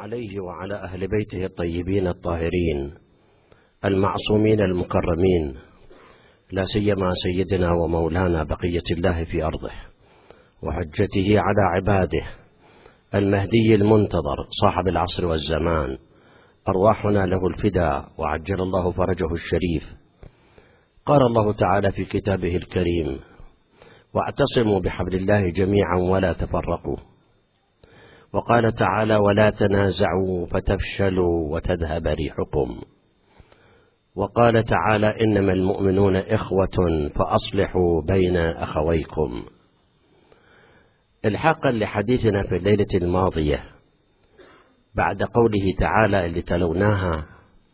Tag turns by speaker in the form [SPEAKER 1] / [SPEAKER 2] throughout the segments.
[SPEAKER 1] عليه وعلى أهل بيته الطيبين الطاهرين المعصومين المكرمين، لا سيما سيدنا ومولانا بقية الله في أرضه وحجته على عباده المهدي المنتظر صاحب العصر والزمان، أرواحنا له الفداء وعجل الله فرجه الشريف. قال الله تعالى في كتابه الكريم: واعتصموا بحبل الله جميعا ولا تفرقوا. وقال تعالى: ولا تنازعوا فتفشلوا وتذهب ريحكم. وقال تعالى: إنما المؤمنون إخوة فأصلحوا بين أخويكم. الحاقا لحديثنا في الليلة الماضية بعد قوله تعالى اللي تلوناها: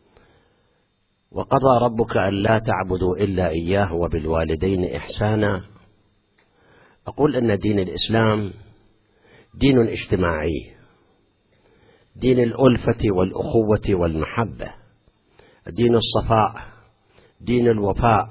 [SPEAKER 1] وقضى ربك ألا تعبدوا إلا إياه وبالوالدين إحسانا. أقول أن دين الإسلام دين اجتماعي، دين الألفة والأخوة والمحبة، دين الصفاء، دين الوفاء،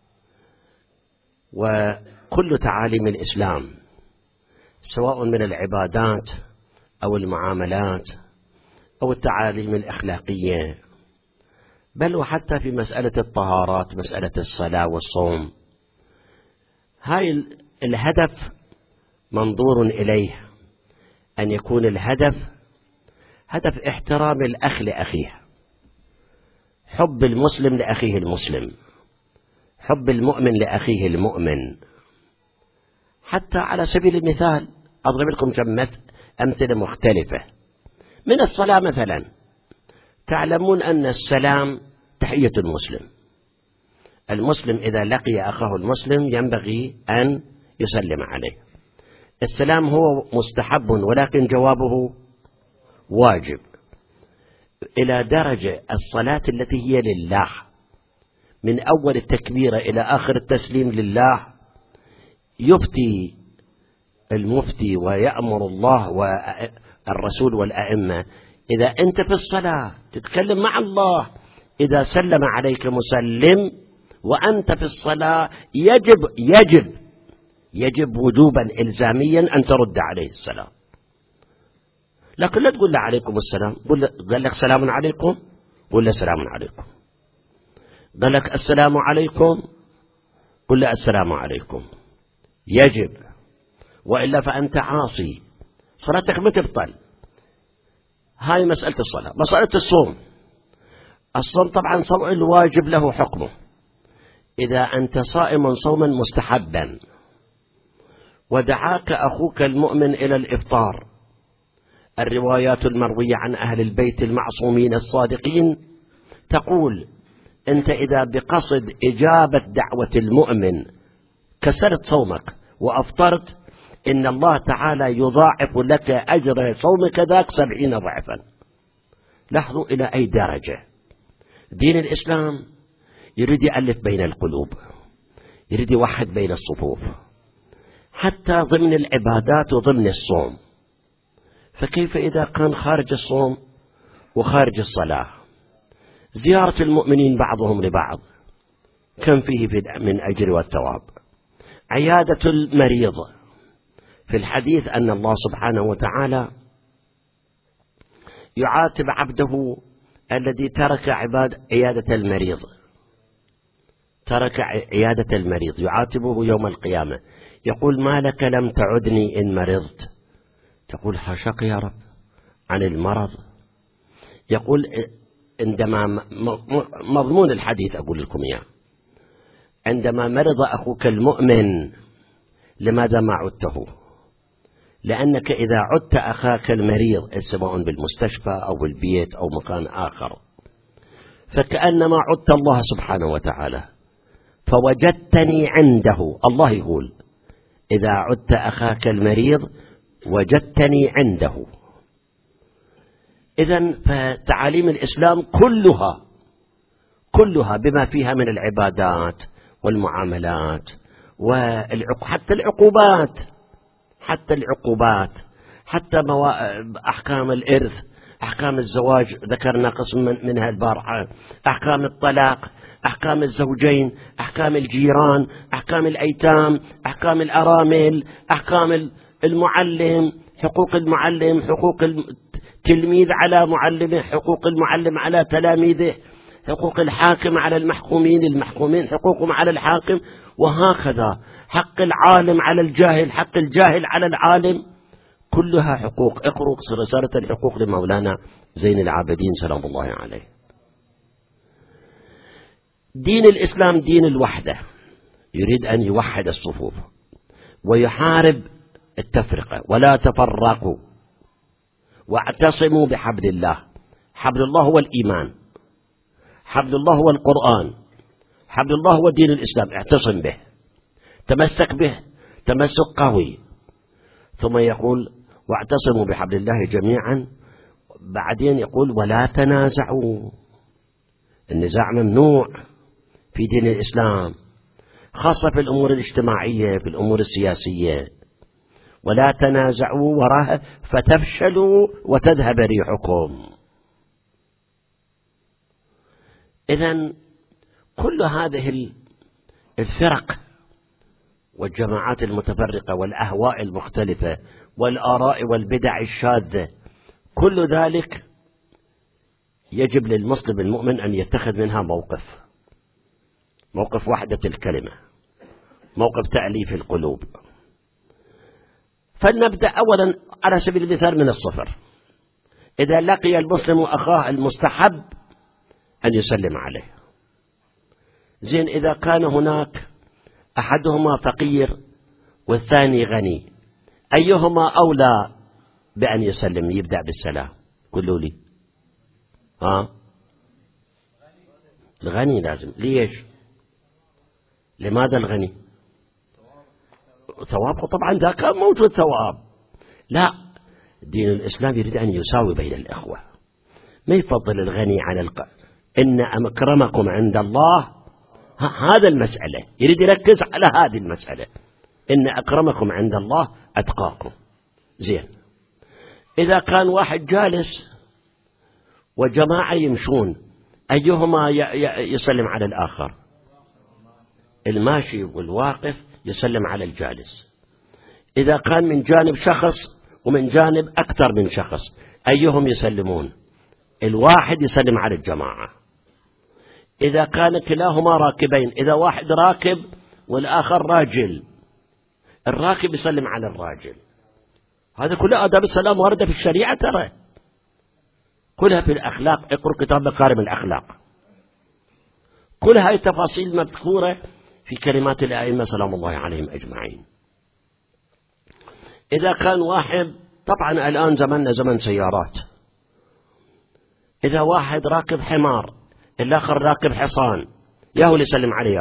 [SPEAKER 1] وكل تعاليم الإسلام سواء من العبادات أو المعاملات أو التعاليم الأخلاقية، بل وحتى في مسألة الطهارات، مسألة الصلاة والصوم، هاي الهدف منظور إليه أن يكون الهدف هدف احترام الأخ لأخيه، حب المسلم لأخيه المسلم، حب المؤمن لأخيه المؤمن. حتى على سبيل المثال أضرب لكم أمثلة مختلفة من الصلاة مثلا. تعلمون أن السلام تحية المسلم. المسلم إذا لقي أخاه المسلم ينبغي أن يسلم عليه. السلام هو مستحب ولكن جوابه واجب، إلى درجة الصلاة التي هي لله من أول التكبيرة إلى آخر التسليم لله، يفتي المفتي ويأمر الله والرسول والأئمة: إذا أنت في الصلاة تتكلم مع الله، إذا سلم عليك مسلم وأنت في الصلاة يجب وجوبا إلزاميا أن ترد عليه السلام. لكن لا تقول له عليكم السلام، قال لك سلام عليكم، قل له سلام عليكم. قال لك السلام عليكم، قل له السلام عليكم. يجب، وإلا فأنت عاصي، صلاتك ما تبطل. هاي مسألة الصلاة. مسألة الصوم، الصوم طبعا صوم الواجب له حكمه. إذا أنت صائم صوما مستحبا ودعاك أخوك المؤمن إلى الإفطار، الروايات المروية عن أهل البيت المعصومين الصادقين تقول: أنت إذا بقصد إجابة دعوة المؤمن كسرت صومك وأفطرت، إن الله تعالى يضاعف لك أجر صومك ذاك 70 ضعفا. لاحظوا إلى أي درجة دين الإسلام يريد يألف بين القلوب، يريد يوحد بين الصفوف، حتى ضمن العبادات وضمن الصوم. فكيف إذا كان خارج الصوم وخارج الصلاة؟ زيارة المؤمنين بعضهم لبعض كم فيه من أجر والثواب. عيادة المريض، في الحديث أن الله سبحانه وتعالى يعاتب عبده الذي ترك عيادة المريض، ترك عيادة المريض، يعاتبه يوم القيامة، يقول: ما لك لم تعدني إن مرضت؟ تقول: حاشاك يا رب عن المرض. يقول عندما مضمون الحديث أقول لكم إياه: عندما مرض أخوك المؤمن لماذا ما عدته؟ لأنك إذا عدت أخاك المريض سواء بالمستشفى أو بالبيت أو مكان آخر فكأنما عدت الله سبحانه وتعالى، فوجدتني عنده. الله يقول: إذا عدت أخاك المريض وجدتني عنده. إذن فتعاليم الإسلام كلها بما فيها من العبادات والمعاملات حتى العقوبات، حتى أحكام الإرث، أحكام الزواج ذكرنا قسم منها البارحة، أحكام الطلاق، أحكام الزوجين، أحكام الجيران، أحكام الأيتام، أحكام الأرامل، أحكام المعلم، حقوق المعلم، حقوق التلميذ على معلمه، حقوق المعلم على تلاميذه، حقوق الحاكم على المحكومين، المحكومين حقوقهم على الحاكم، وهكذا حق العالم على الجاهل، حق الجاهل على العالم، كلها حقوق. اقرأ رسالة الحقوق لمولانا زين العابدين سلام الله عليه. دين الإسلام دين الوحدة، يريد أن يوحد الصفوف ويحارب التفرقة. ولا تفرقوا واعتصموا بحبل الله. حبل الله هو الإيمان، حبل الله هو القرآن، حبل الله هو دين الإسلام. اعتصم به، تمسك به تمسك قوي. ثم يقول واعتصموا بحبل الله جميعا. بعدين يقول ولا تنازعوا. النزاع ممنوع في دين الإسلام، خاصة في الأمور الاجتماعية، في الأمور السياسية. ولا تنازعوا وراها فتفشلوا وتذهب ريحكم. إذن كل هذه الفرق والجماعات المتفرقة والأهواء المختلفة والآراء والبدع الشاذة، كل ذلك يجب للمسلم المؤمن أن يتخذ منها موقف وحدة الكلمة، موقف تأليف القلوب. فلنبدأ أولا على سبيل المثال من الصفر. إذا لقي المسلم أخاه المستحب أن يسلم عليه. زين، إذا كان هناك أحدهما فقير والثاني غني، أيهما أولى بأن يسلم يبدأ بالسلام؟ قولوا لي. الغني لازم. ليش؟ لماذا الغني؟ ثوابه طبعا ذا كان موجود ثواب. لا، دين الإسلام يريد أن يساوي بين الإخوة، ما يفضل الغني على إن أكرمكم عند الله. هذا المسألة يريد يركز على هذه المسألة، إن أكرمكم عند الله أتقاكم. زين، إذا كان واحد جالس وجماعة يمشون، أيهما يسلم على الآخر؟ الماشي والواقف يسلم على الجالس. إذا كان من جانب شخص ومن جانب أكثر من شخص، أيهم يسلمون؟ الواحد يسلم على الجماعة. إذا كان كلاهما راكبين، إذا واحد راكب والآخر راجل، الراكب يسلم على الراجل. هذا كله آداب السلام واردة في الشريعة، ترى كلها في الأخلاق. اقرأ كتاب مكارم الأخلاق، كل هاي التفاصيل مذكورة في كلمات الأئمة سلام الله عليهم أجمعين. إذا كان واحد، طبعا الآن زمننا زمن سيارات، إذا واحد راكب حمار الآخر راكب حصان، ياهو اللي يسلم عليه،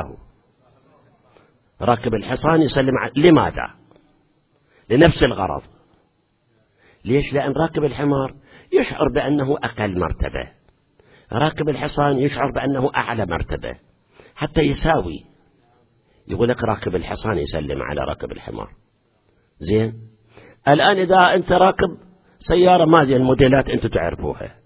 [SPEAKER 1] راكب الحصان يسلم عليه. لماذا؟ لنفس الغرض. ليش؟ لأن راكب الحمار يشعر بأنه أقل مرتبة، راكب الحصان يشعر بأنه أعلى مرتبة، حتى يساوي. يقول لك راكب الحصان يسلم على راكب الحمار. زين، الآن إذا أنت راكب سيارة ما هذه الموديلات أنتم تعرفوها،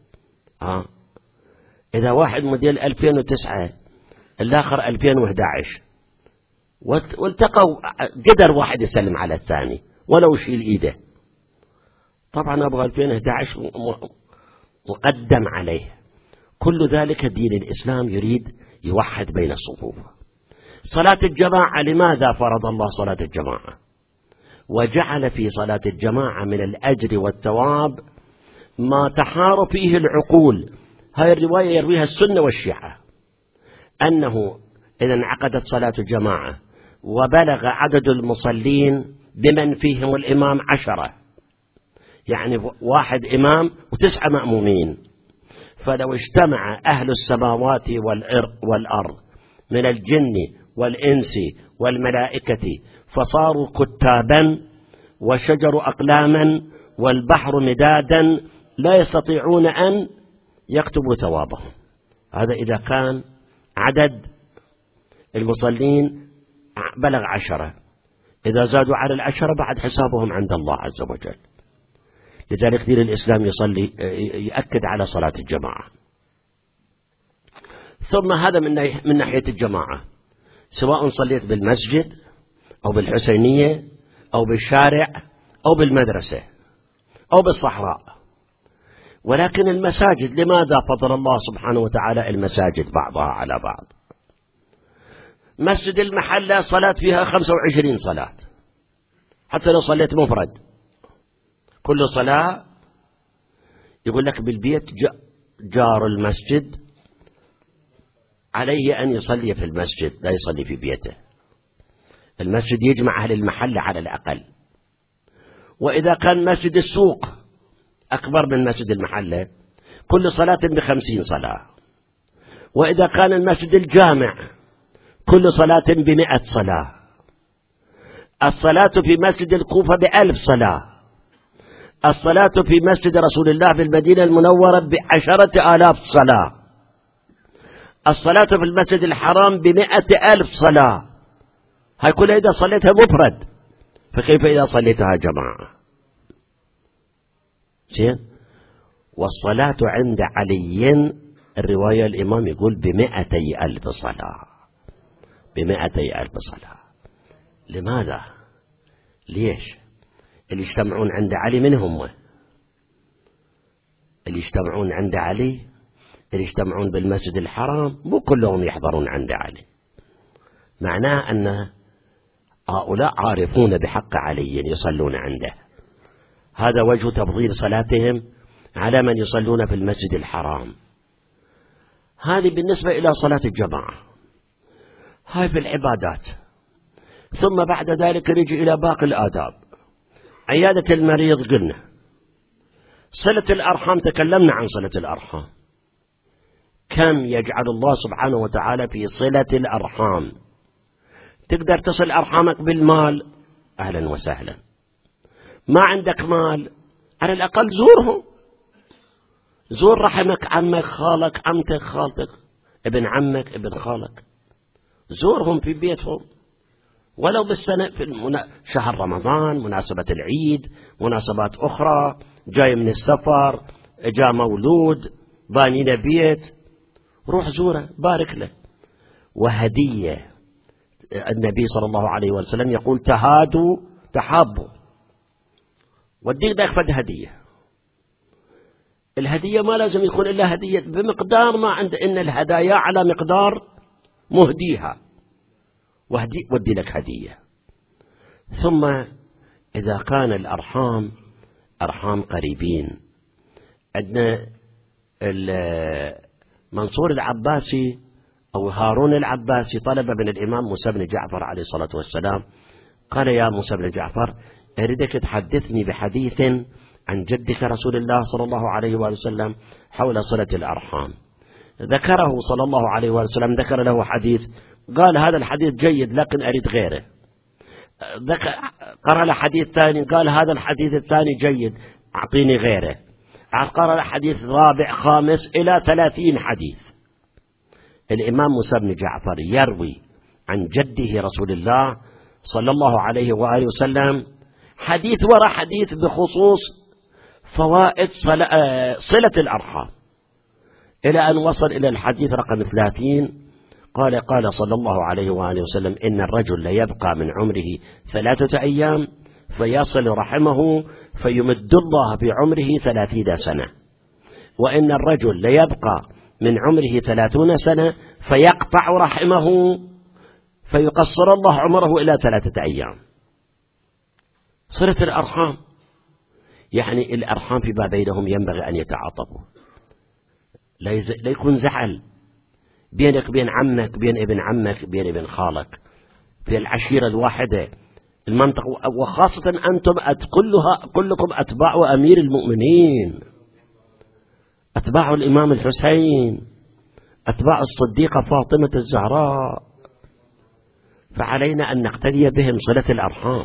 [SPEAKER 1] إذا واحد موديل 2009 الآخر 2011 والتقوا، قدر واحد يسلم على الثاني ولو يشيل إيده، طبعا أبغى 2011 مقدم عليه. كل ذلك دين الإسلام يريد يوحد بين الصفوف. صلاة الجماعة، لماذا فرض الله صلاة الجماعة وجعل في صلاة الجماعة من الأجر والثواب ما تحار فيه العقول؟ هاي الرواية يرويها السنة والشيعة، أنه إذا انعقدت صلاة الجماعة وبلغ عدد المصلين بمن فيهم الإمام 10، يعني واحد إمام و9 مأمومين، فلو اجتمع أهل السماوات والأرض من الجن والإنس والملائكة فصاروا كتابا وشجر أقلاما والبحر مدادا لا يستطيعون أن يكتبوا ثوابهم. هذا إذا كان عدد المصلين بلغ 10، إذا زادوا على 10 بعد حسابهم عند الله عز وجل. لذلك دين الإسلام يأكد على صلاة الجماعة. ثم هذا من ناحية الجماعة، سواء صليت بالمسجد أو بالحسينية أو بالشارع أو بالمدرسة أو بالصحراء. ولكن المساجد لماذا فضل الله سبحانه وتعالى المساجد بعضها على بعض؟ مسجد المحلة صلاة فيها 25 صلاة، حتى لو صليت مفرد كل صلاة يقول لك بالبيت جار المسجد عليه أن يصلي في المسجد، لا يصلي في بيته. المسجد يجمع أهل المحلة على الأقل. وإذا كان مسجد السوق أكبر من مسجد المحلة كل صلاة ب50 صلاة. وإذا كان المسجد الجامع كل صلاة ب100 صلاة. الصلاة في مسجد الكوفة ب1000 صلاة. الصلاة في مسجد رسول الله في المدينة المنورة ب10,000 صلاة. الصلاة في المسجد الحرام ب100,000 صلاة. هاي كلها إذا صليتها مفرد، فكيف إذا صليتها جماعة؟ زين. والصلاة عند علي الرواية الإمام يقول ب200,000 صلاة، ب200,000 صلاة. لماذا؟ ليش؟ اللي يجتمعون عند علي من هم؟ اللي يجتمعون عند علي، اللي يجتمعون بالمسجد الحرام مو كلهم يحضرون عند علي. معناه أن هؤلاء عارفون بحق علي يصلون عنده. هذا وجه تفضيل صلاتهم على من يصلون في المسجد الحرام. هذه بالنسبة إلى صلاة الجماعة، هاي في العبادات. ثم بعد ذلك نجي إلى باقي الآداب. عيادة المريض قلنا، صلة الأرحام تكلمنا عن صلة الأرحام، كم يجعل الله سبحانه وتعالى في صلة الأرحام. تقدر تصل أرحامك بالمال، أهلا وسهلا. ما عندك مال، على الأقل زورهم، زور رحمك، عمك، خالك، عمتك، خالتك، ابن عمك، ابن خالك، زورهم في بيتهم ولو بالسنة، في شهر رمضان، مناسبة العيد، مناسبات أخرى، جاي من السفر، جاء مولود، بانينا بيت، روح زوره، بارك له. وهدية، النبي صلى الله عليه وسلم يقول تهادوا تحابوا، وديك فد هدية. الهدية ما لازم يكون إلا هدية بمقدار ما عند، إن الهدايا على مقدار مهديها، ودي لك هدية. ثم إذا كان الأرحام أرحام قريبين، عندنا منصور العباسي أو هارون العباسي طلب من الإمام موسى بن جعفر عليه الصلاة والسلام، قال يا موسى بن جعفر أريدك تحدثني بحديث عن جدك رسول الله صلى الله عليه وسلم حول صلة الأرحام. ذكره صلى الله عليه وسلم، ذكر له حديث، قال هذا الحديث جيد لكن أريد غيره. قرأ له حديث ثاني، قال هذا الحديث الثاني جيد، أعطيني غيره. قرأ له حديث رابع خامس إلى 30 حديث. الإمام موسى بن جعفر يروي عن جده رسول الله صلى الله عليه وآله وسلم حديث وراء حديث بخصوص فوائد صلة الأرحام، إلى أن وصل إلى الحديث رقم 30. قال صلى الله عليه وآله وسلم إن الرجل ليبقى من عمره 3 أيام فيصل رحمه فيمد الله بعمره 30 سنة، وإن الرجل ليبقى من عمره 30 سنة فيقطع رحمه فيقصر الله عمره إلى 3 أيام. صلة الأرحام يعني الأرحام فيما بينهم ينبغي أن يتعاطفوا، لا يكون زعل بينك بين عمك، بين ابن عمك، بين ابن خالك، في العشيرة الواحدة المنطقة، وخاصة أنتم كلكم أتباع أمير المؤمنين، أتباع الإمام الحسين، أتباع الصديقة فاطمة الزهراء، فعلينا أن نقتدي بهم صلة الأرحام.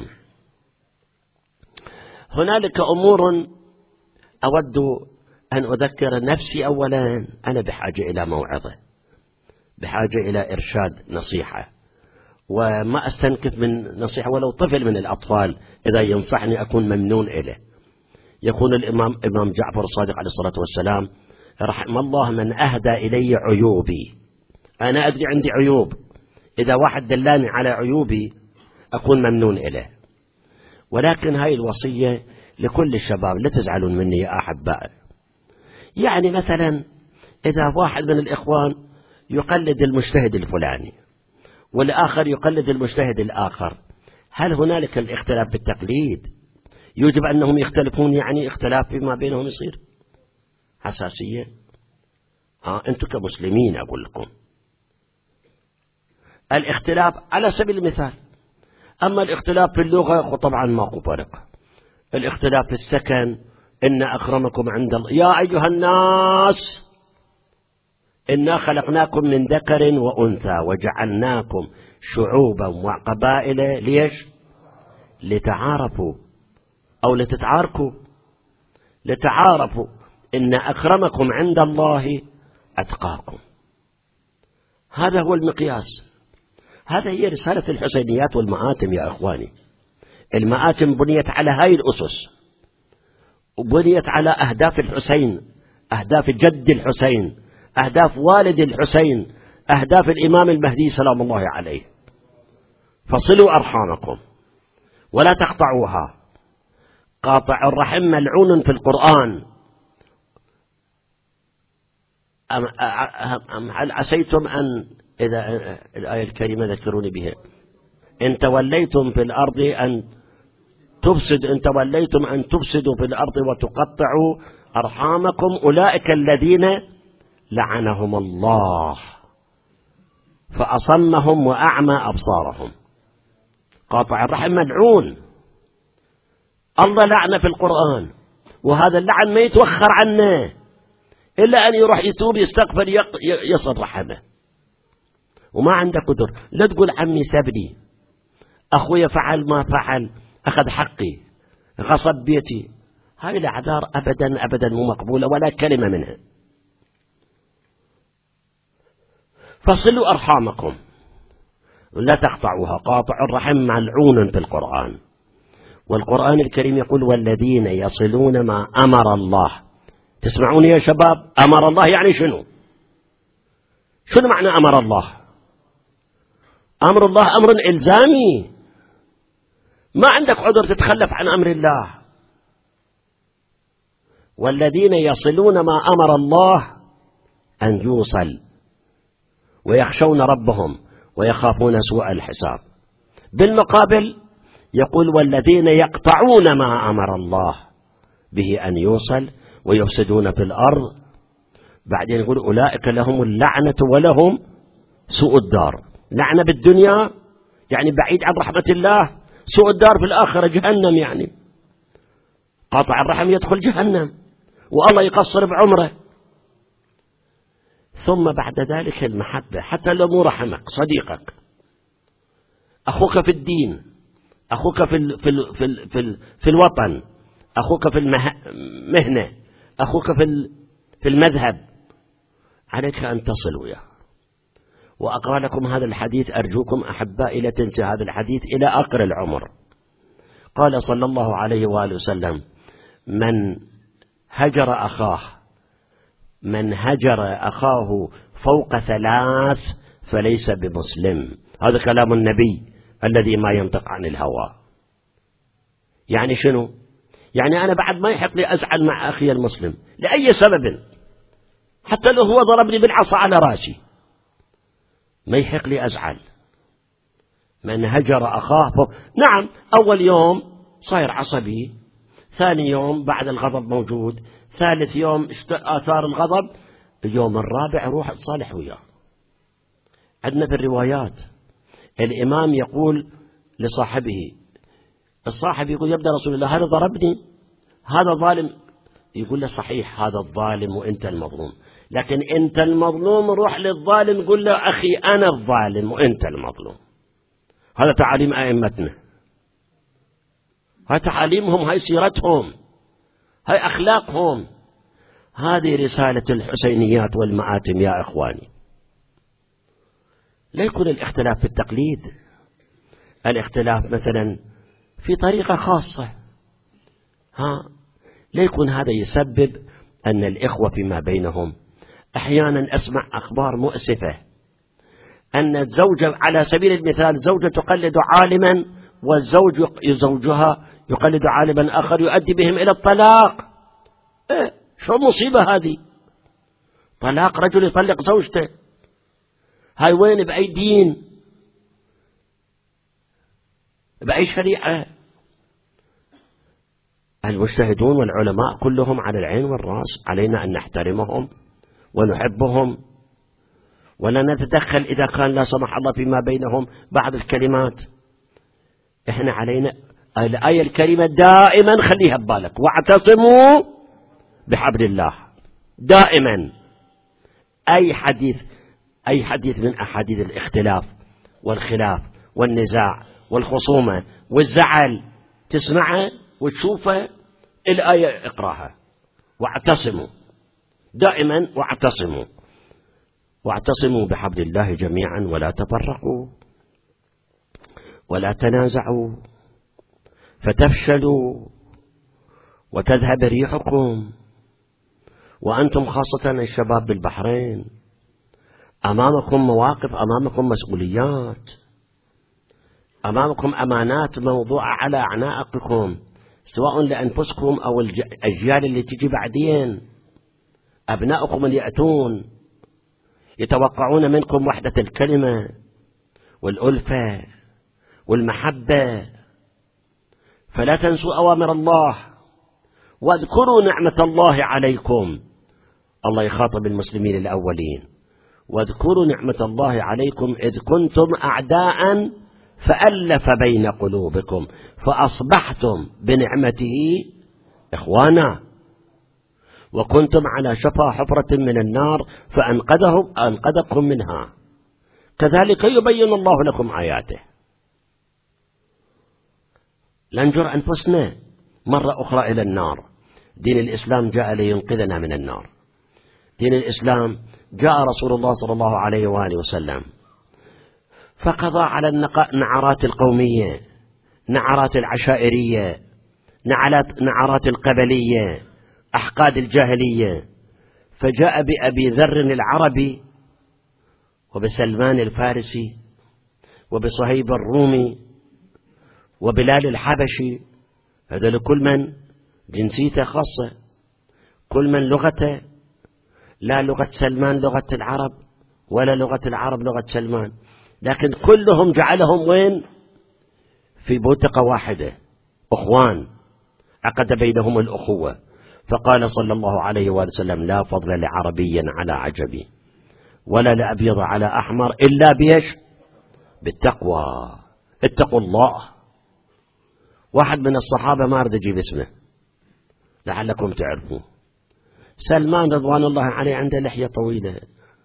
[SPEAKER 1] هنالك أمور أود أن أذكر نفسي. أولا أنا بحاجة إلى موعظة، بحاجة إلى إرشاد، نصيحة، وما أستنكف من نصيحة ولو طفل من الأطفال إذا ينصحني أكون ممنون إليه. يكون الإمام جعفر الصادق عليه الصلاة والسلام رحم الله من أهدى إلي عيوبي. أنا أدري عندي عيوب، إذا واحد دلاني على عيوبي أكون ممنون إليه. ولكن هاي الوصية لكل الشباب، لا تزعلون مني يا أحباء. يعني مثلا إذا واحد من الإخوان يقلد المجتهد الفلاني والآخر يقلد المجتهد الآخر، هل هنالك الاختلاف بالتقليد يجب أنهم يختلفون؟ يعني اختلاف فيما بينهم يصير حساسية. أنتم كمسلمين أقول لكم الاختلاف على سبيل المثال. أما الاختلاف في اللغة طبعا ماكو فرق. الاختلاف في السكن، إن أكرمكم عند الله يا أيها الناس إنا خلقناكم من ذكر وأنثى وجعلناكم شعوبا وقبائل ليش؟ لتعارفوا أو لتتعاركوا. لتعارفوا، إن أكرمكم عند الله أتقاكم. هذا هو المقياس. هذا هي رسالة الحسينيات والمآتم يا إخواني. المآتم بنيت على هاي الأسس، وبنيت على أهداف الحسين، أهداف جد الحسين، أهداف والد الحسين، أهداف الإمام المهدي سلام الله عليه. فصلوا أرحامكم ولا تقطعوها. قاطع الرحم ملعون في القرآن. هل عسيتم أن، إذا الآية الكريمة ذكروني بها، إن توليتم في الأرض أن تفسد، إن توليتم أن تفسدوا في الأرض وتقطعوا أرحامكم أولئك الذين لعنهم الله فأصمهم وأعمى أبصارهم. قاطع الرحم ملعون، الله لعنه في القرآن، وهذا اللعن ما يتوخر عنه إلا أن يروح يتوب يستغفر يصل رحمه. وما عنده قدر، لا تقول عمي سبني، أخوي فعل ما فعل، أخذ حقي، غصب بيتي. هذه الأعذار أبدا أبدا مو مقبولة ولا كلمة منها. فصلوا أرحامكم لا تقطعوها. قاطع الرحم ملعون في القرآن. والقرآن الكريم يقول والذين يصلون ما أمر الله. تسمعون يا شباب؟ أمر الله يعني شنو؟ شنو معنى أمر الله؟ أمر الله أمر إلزامي، ما عندك عذر تتخلف عن أمر الله. والذين يصلون ما أمر الله أن يوصل ويخشون ربهم ويخافون سوء الحساب. بالمقابل يقول والذين يقطعون ما أمر الله به أن يوصل ويفسدون في الأرض. بعدين يقول أولئك لهم اللعنة ولهم سوء الدار. لعنة بالدنيا يعني بعيد عن رحمة الله، سوء الدار في الآخرة جهنم. يعني قاطع الرحم يدخل جهنم والله يقصر بعمره. ثم بعد ذلك المحبة، حتى لو مو رحمك، صديقك، أخوك في الدين، أخوك في الوطن، أخوك في المهنة، أخوك في المذهب، عليك أن تصل وياه. وأقرأ لكم هذا الحديث، أرجوكم أحبائي لا تنسى هذا الحديث إلى آخر العمر. قال صلى الله عليه وآله وسلم من هجر أخاه فوق 3 فليس بمسلم. هذا كلام النبي الذي ما ينطق عن الهوى. يعني شنو؟ يعني أنا بعد ما يحق لي أزعل مع أخي المسلم لأي سبب، حتى لو هو ضربني بالعصا على رأسي، ما يحق لي أزعل. من هجر أخاه نعم، أول يوم صاير عصبي، ثاني يوم بعد الغضب موجود، ثالث يوم آثار الغضب، اليوم الرابع روح تصالح وياه. عندنا في الروايات الإمام يقول لصاحبه، الصاحب يقول يا ابن رسول الله هذا ضربني، هذا ظالم. يقول له صحيح هذا الظالم وانت المظلوم، لكن انت المظلوم روح للظالم قل له أخي أنا الظالم وانت المظلوم. هذا تعاليم أئمتنا، هاي تعاليمهم، هاي سيرتهم، هاي أخلاقهم. هذه رسالة الحسينيات والمآتم يا إخواني. لا يكون الاختلاف في التقليد، الاختلاف مثلا في طريقة خاصة، لا يكون هذا يسبب أن الإخوة فيما بينهم. أحيانا أسمع أخبار مؤسفة أن الزوجة على سبيل المثال زوجة تقلد عالما زوجها يقلد عالما آخر يؤدي بهم إلى الطلاق. شو مصيبة هذه؟ طلاق رجل يطلق زوجته، هاي وين؟ بأي دين؟ بأي شريعة؟ المجتهدون والعلماء كلهم على العين والرأس، علينا أن نحترمهم ونحبهم ولا نتدخل إذا كان لا سمح الله فيما بينهم بعض الكلمات. إحنا علينا الآية الكريمة دائما خليها ببالك، واعتصموا بحبل الله. دائما أي حديث من أحاديث الاختلاف والخلاف والنزاع والخصومة والزعل تسمعه وتشوفه، الآية اقراها، واعتصموا دائما، واعتصموا بحبل الله جميعا ولا تفرقوا ولا تنازعوا فتفشلوا وتذهب ريحكم. وأنتم خاصة الشباب بالبحرين أمامكم مواقف، أمامكم مسؤوليات، أمامكم أمانات موضوعة على أعناقكم، سواء لأنفسكم أو الأجيال اللي تجي بعدين. أبناؤكم اللي يأتون يتوقعون منكم وحدة الكلمة والألفة والمحبة، فلا تنسوا أوامر الله واذكروا نعمة الله عليكم. الله يخاطب المسلمين الأولين، واذكروا نعمة الله عليكم إذ كنتم أعداء فألف بين قلوبكم فأصبحتم بنعمته إخوانا، وكنتم على شفا حفرة من النار فأنقذكم منها، كذلك يبين الله لكم آياته. لا نجر أنفسنا مرة أخرى إلى النار. دين الإسلام جاء لينقذنا من النار. دين الإسلام جاء رسول الله صلى الله عليه وآله وسلم فقضى على النعرات القومية، نعرات العشائرية، نعرات القبلية، أحقاد الجاهلية، فجاء بأبي ذر العربي وبسلمان الفارسي وبصهيب الرومي وبلال الحبشي. هذا لكل من جنسيته خاصة، كل من لغته، لا لغة سلمان لغة العرب ولا لغة العرب لغة سلمان، لكن كلهم جعلهم وين؟ في بوتقة واحدة، أخوان، عقد بينهم الأخوة. فقال صلى الله عليه وسلم: لا فضل لعربي على عجبي ولا لأبيض على أحمر إلا بيش؟ بالتقوى. اتقوا الله. واحد من الصحابة ما أريد أجيب اسمه لعلكم تعرفون، سلمان رضوان الله عليه عنده لحية طويلة،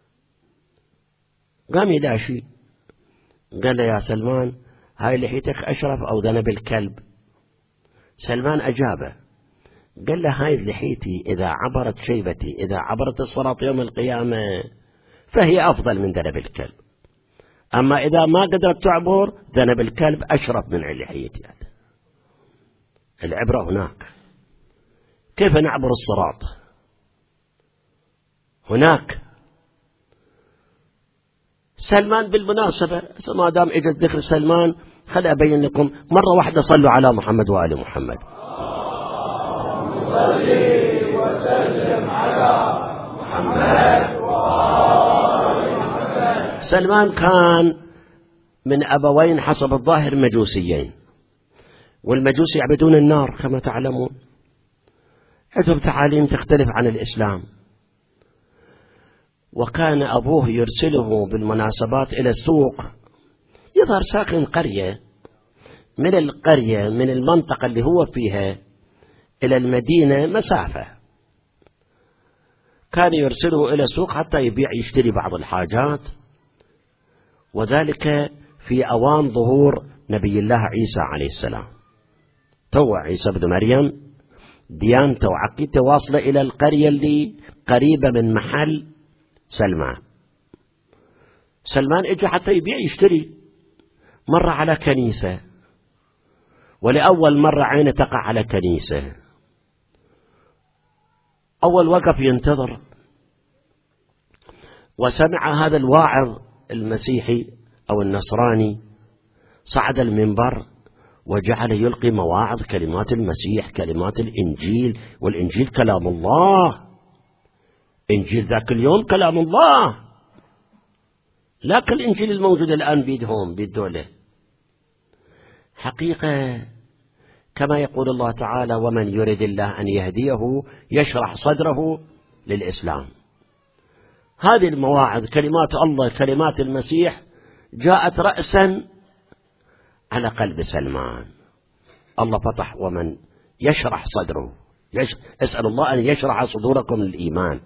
[SPEAKER 1] قام يداشي قال له: يا سلمان هاي لحيتك أشرف أو ذنب الكلب؟ سلمان أجابه قال له: هاي لحيتي إذا عبرت شيبتي، إذا عبرت الصراط يوم القيامة فهي أفضل من ذنب الكلب، أما إذا ما قدرت تعبر ذنب الكلب أشرف من لحيتي. العبرة هناك، كيف نعبر الصراط هناك. سلمان بالمناسبة ما دام إجت ذكر سلمان خلي أبين لكم مرة واحدة صلوا على محمد وآل محمد. صلي وسلم على محمد وآل محمد. سلمان كان من أبوين حسب الظاهر مجوسيين، والمجوس يعبدون النار كما تعلمون، عندهم تعاليم تختلف عن الإسلام. وكان أبوه يرسله بالمناسبات إلى السوق، يظهر ساكن قرية، من القرية من المنطقة اللي هو فيها إلى المدينة مسافة، كان يرسله إلى السوق حتى يبيع يشتري بعض الحاجات، وذلك في أوان ظهور نبي الله عيسى عليه السلام. تو عيسى بن مريم ديانته وعقيدته واصلة إلى القرية اللي قريبة من محل سلمان. سلمان إجا حتى يبيع يشتري، مر على كنيسة، ولأول مرة عينه تقع على كنيسة. أول وقف ينتظر، وسمع هذا الواعظ المسيحي أو النصراني صعد المنبر وجعل يلقي مواعظ كلمات المسيح، كلمات الإنجيل، والإنجيل كلام الله. إنجيل ذاك اليوم كلام الله، لا كالإنجيل الموجود الآن بيدهم بالدولة. حقيقة كما يقول الله تعالى: ومن يرد الله أن يهديه يشرح صدره للإسلام. هذه المواعظ كلمات الله، كلمات المسيح، جاءت رأسا على قلب سلمان. الله فتح ومن يشرح صدره، اسأل الله أن يشرح صدوركم للإيمان.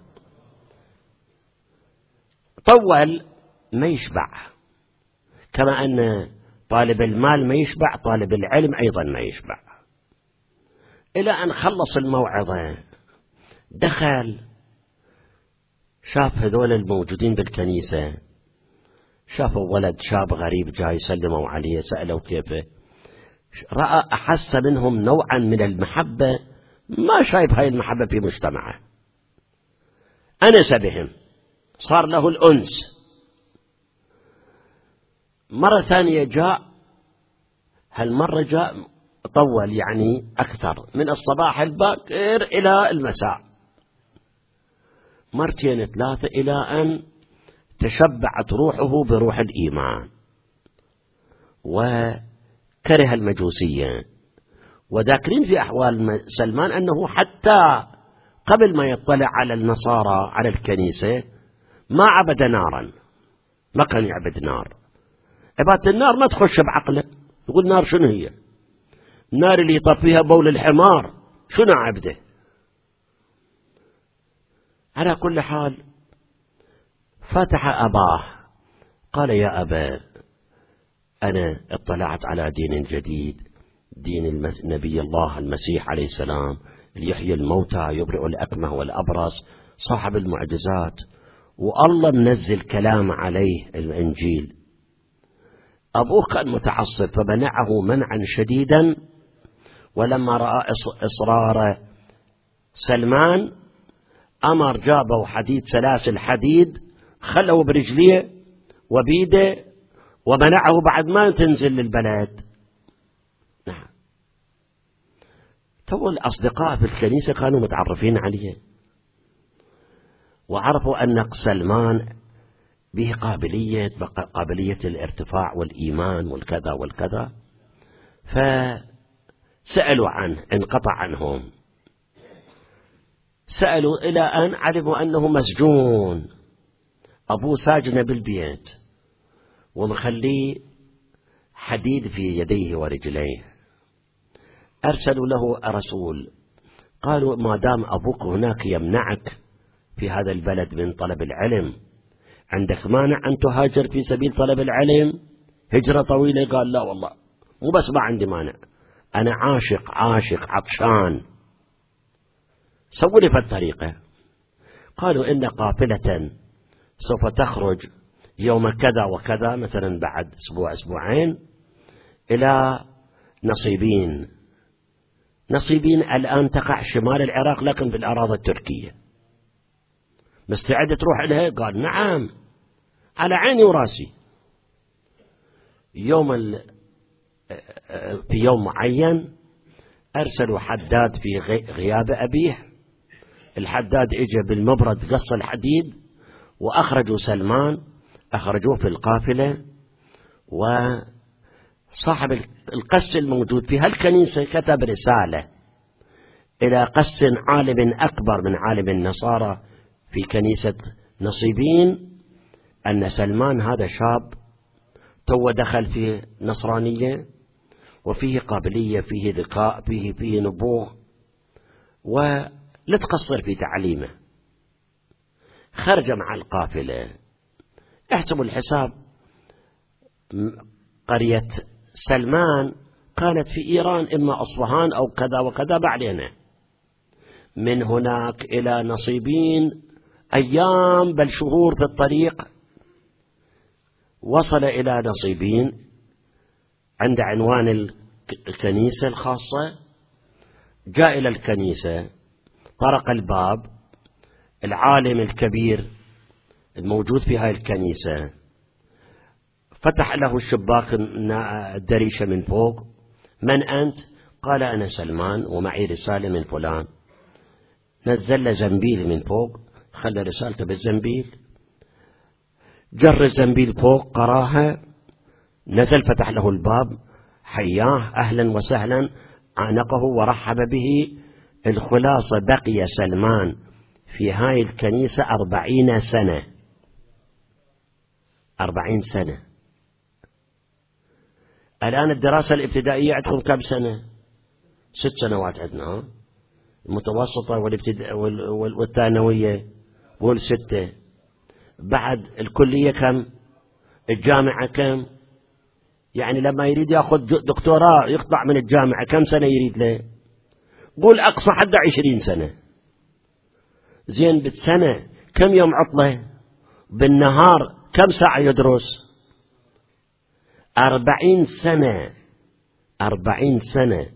[SPEAKER 1] طول ما يشبع، كما أن طالب المال ما يشبع، طالب العلم أيضا ما يشبع، إلى أن خلص الموعظة. دخل شاف هذول الموجودين بالكنيسة، شافوا ولد شاب غريب جاي، سلموا عليه، سألوا كيفه، رأى أحس منهم نوعا من المحبة ما شايف هاي المحبة في مجتمعه، أنس بهم، صار له الأنس. مرة ثانية جاء، هالمرة جاء طول يعني أكثر، من الصباح الباكر إلى المساء، مرتين ثلاثة، إلى أن تشبعت روحه بروح الإيمان وكره المجوسية. وذاكرين في أحوال سلمان أنه حتى قبل ما يطلع على النصارى على الكنيسة ما عبد نارا، ما كان يعبد نار. عبادة النار ما تخش بعقله، يقول نار شنو هي؟ النار اللي يطفيها بول الحمار شنو عبده؟ على كل حال فتح أباه، قال: يا أبا، أنا اطلعت على دين جديد، دين نبي الله المسيح عليه السلام، اللي يحيي الموتى، يبرئ الأكمه والأبرص، صاحب المعجزات، والله منزل كلام عليه الإنجيل. أبوه كان متعصب فمنعه منعا شديدا، ولما رأى إصرار سلمان أمر جابوا حديد، سلاسل حديد، خلوا برجليه وبيده، ومنعه بعد ما تنزل للبلد. نعم، تو الأصدقاء في الكنيسة كانوا متعرفين عليه، وعرفوا أن سلمان به قابلية الارتفاع والإيمان والكذا والكذا، فسألوا عنه، انقطع عنهم، سألوا إلى أن علموا أنه مسجون، أبوه ساجن بالبيت ومخليه حديد في يديه ورجليه. أرسلوا له رسول، قالوا: ما دام أبوك هناك يمنعك في هذا البلد من طلب العلم، عندك مانع أن تهاجر في سبيل طلب العلم هجرة طويلة؟ قال: لا والله، مو بس ما عندي مانع، أنا عاشق عطشان، سووا لي في الطريقة. قالوا: إن قافلة سوف تخرج يوم كذا وكذا، مثلا بعد أسبوع أسبوعين، إلى نصيبين الآن تقع شمال العراق لكن بالأراضي التركية، مستعد تروح إليها؟ قال: نعم، على عيني وراسي. في يوم معين أرسلوا حداد في غياب أبيه، الحداد إجا بالمبرد قص الحديد وأخرجوا سلمان، أخرجوه في القافلة، وصاحب القس الموجود في هالكنيسة كتب رسالة إلى قس عالم أكبر من عالم النصارى في كنيسة نصيبين، أن سلمان هذا شاب تو دخل في نصرانية، وفيه قابلية، فيه ذكاء، فيه نبوغ، ولا تقصر في تعليمه. خرج مع القافلة، احسبوا الحساب، قرية سلمان كانت في إيران، إما أصفهان أو كذا وكذا، بعدين من هناك إلى نصيبين أيام بل شهور في الطريق. وصل إلى نصيبين عند عنوان الكنيسة الخاصة، جاء إلى الكنيسة، طرق الباب، العالم الكبير الموجود في هاي الكنيسة فتح له الشباك الدريشة من فوق: من أنت؟ قال: أنا سلمان ومعي رسالة من فلان. نزل له زنبيل من فوق، خلى رسالته بالزنبيل، جر الزنبيل فوق، قراها، نزل فتح له الباب، حياه أهلا وسهلا، عانقه ورحب به. الخلاصة بقي سلمان في هاي الكنيسة 40 سنة. 40 سنة. الآن الدراسة الابتدائية عندكم كم سنة؟ 6 سنوات عندنا، المتوسطة والثانوية والستة. بعد الكلية كم؟ الجامعة كم؟ يعني لما يريد يأخذ دكتوراه يقطع من الجامعة كم سنة يريد له؟ قول أقصى حد 20 سنة. زين بالسنة كم يوم عطلة؟ بالنهار كم ساعة يدرس؟ 40 سنة. 40 سنة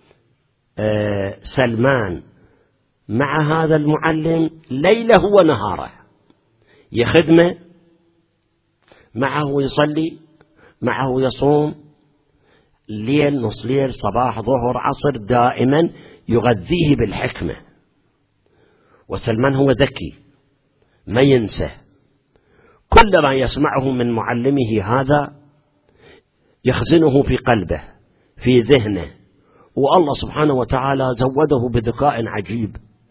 [SPEAKER 1] سلمان مع هذا المعلم ليله ونهاره، يخدمه، معه يصلي، معه يصوم، ليل نص ليل صباح ظهر عصر، دائما يغذيه بالحكمة. وسلمان هو ذكي ما ينسى، كل ما يسمعه من معلمه هذا يخزنه في قلبه في ذهنه، والله سبحانه وتعالى زوده بذكاء عجيب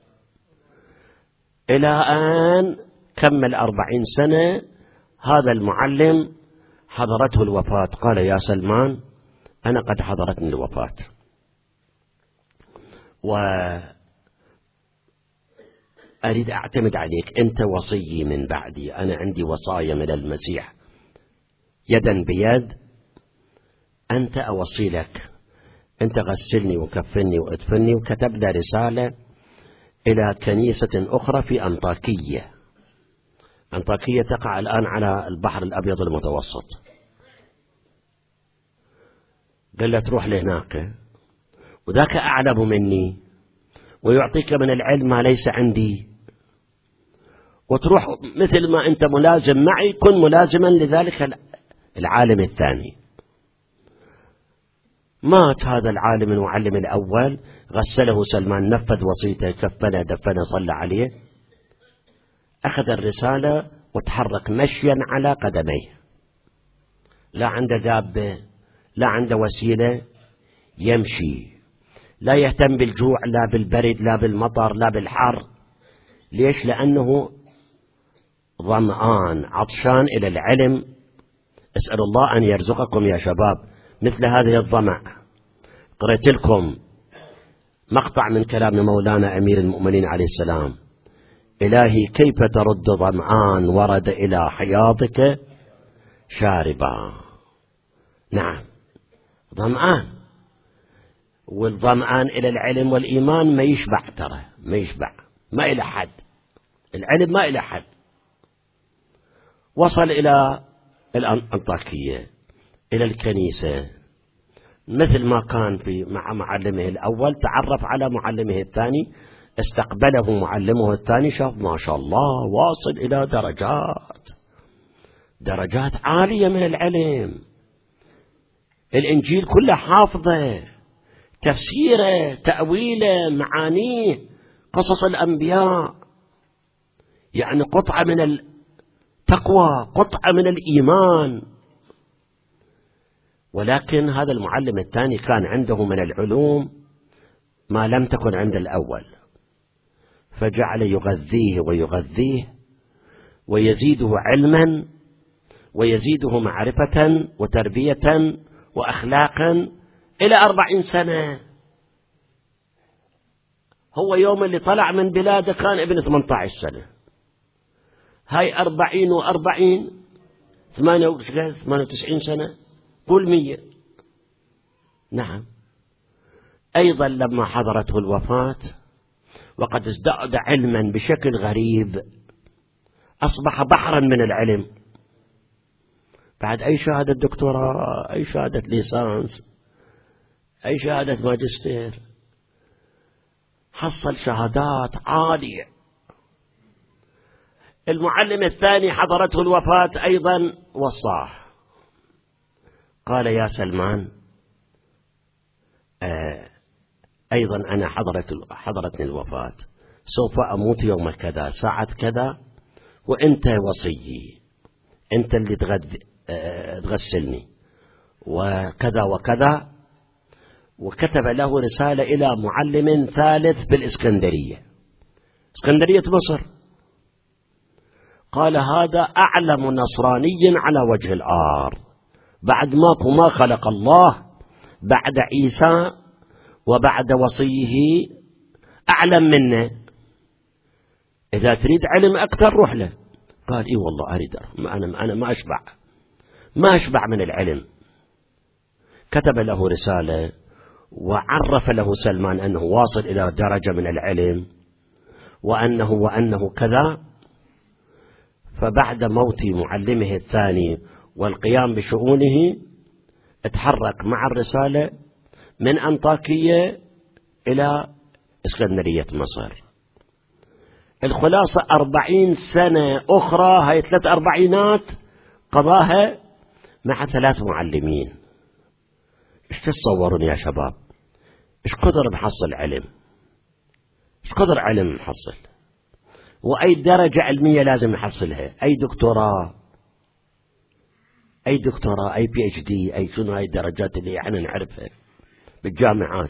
[SPEAKER 1] إلى أن كمل 40 سنة. هذا المعلم حضرته الوفاة، قال يا سلمان أنا قد حضرتني الوفاة، وأريد أعتمد عليك، أنت وصيي من بعدي، أنا عندي وصايا من المسيح يدا بيد، أنت أوصي لك، أنت غسلني وكفني وأدفني. وكتب له رسالة إلى كنيسة أخرى في أنطاكية. أنطاكية تقع الآن على البحر الأبيض المتوسط. قال له تروح لهناك، وذاك أعلم مني ويعطيك من العلم ما ليس عندي، وتروح مثل ما أنت ملازم معي كن ملازما لذلك العالم الثاني. مات هذا العالم المعلم الأول، غسله سلمان، نفذ وصيته، كفنه دفنه صلى عليه، أخذ الرسالة وتحرك مشيا على قدميه، لا عنده دابة، لا عنده وسيلة، يمشي، لا يهتم بالجوع، لا بالبرد، لا بالمطر، لا بالحر. ليش؟ لأنه ظمآن عطشان إلى العلم. اسأل الله أن يرزقكم يا شباب مثل هذه الظمأ. قرأت لكم مقطع من كلام مولانا أمير المؤمنين عليه السلام: إلهي كيف ترد ظمآن ورد إلى حياضك شاربا. نعم، ظمآن، والظمآن إلى العلم والإيمان ما يشبع، ترى ما يشبع، ما إلى حد، العلم ما إلى حد. وصل إلى الأنطاكية، إلى الكنيسة، مثل ما كان مع معلمه الأول، تعرف على معلمه الثاني، استقبله معلمه الثاني، شاف ما شاء الله واصل إلى درجات عالية من العلم، الإنجيل كله حافظه، تفسيره، تأويله، معانيه، قصص الأنبياء، يعني قطعة من التقوى، قطعة من الإيمان. ولكن هذا المعلم الثاني كان عنده من العلوم ما لم تكن عند الأول، فجعل يغذيه ويغذيه ويزيده علما ويزيده معرفة وتربية وأخلاقا إلى 40 سنة. هو يوم اللي طلع من بلاده كان ابن 18 سنة، هاي 40 و40 98 سنة، قول 100. نعم. أيضا لما حضرته الوفاة وقد ازداد علما بشكل غريب، أصبح بحرا من العلم، بعد أي شهادة دكتوراه، أي شهادة ليسانس، أي شهادة ماجستير، حصل شهادات عالية. المعلم الثاني حضرته الوفاة أيضا، وصاه قال يا سلمان أيضا أنا حضرتني الوفاة، سوف أموت يوم كذا ساعة كذا، وأنت وصيي، أنت اللي تغسلني وكذا وكذا. وكتب له رسالة إلى معلم ثالث بالإسكندرية، إسكندرية مصر، قال هذا أعلم نصراني على وجه الأرض بعد ما خلق الله، بعد عيسى وبعد وصيه أعلم منه، إذا تريد علم أكثر روح له. قال إيه والله أريد، أنا ما أشبع من العلم. كتب له رسالة وعرف له سلمان أنه واصل إلى درجة من العلم وأنه كذا. فبعد موت معلمه الثاني والقيام بشؤونه اتحرك مع الرسالة من أنطاكية إلى إسكندرية مصر. الخلاصة 40 سنة أخرى، هاي 3 أربعينات قضاها مع 3 معلمين. ايش تتصورون يا شباب؟ ايش قدر نحصل علم، ايش قدر علم نحصل، وأي درجة علمية لازم نحصلها، أي دكتوراه، أي PhD، أي شنو هاي الدرجات اللي احنا نعرفها بالجامعات.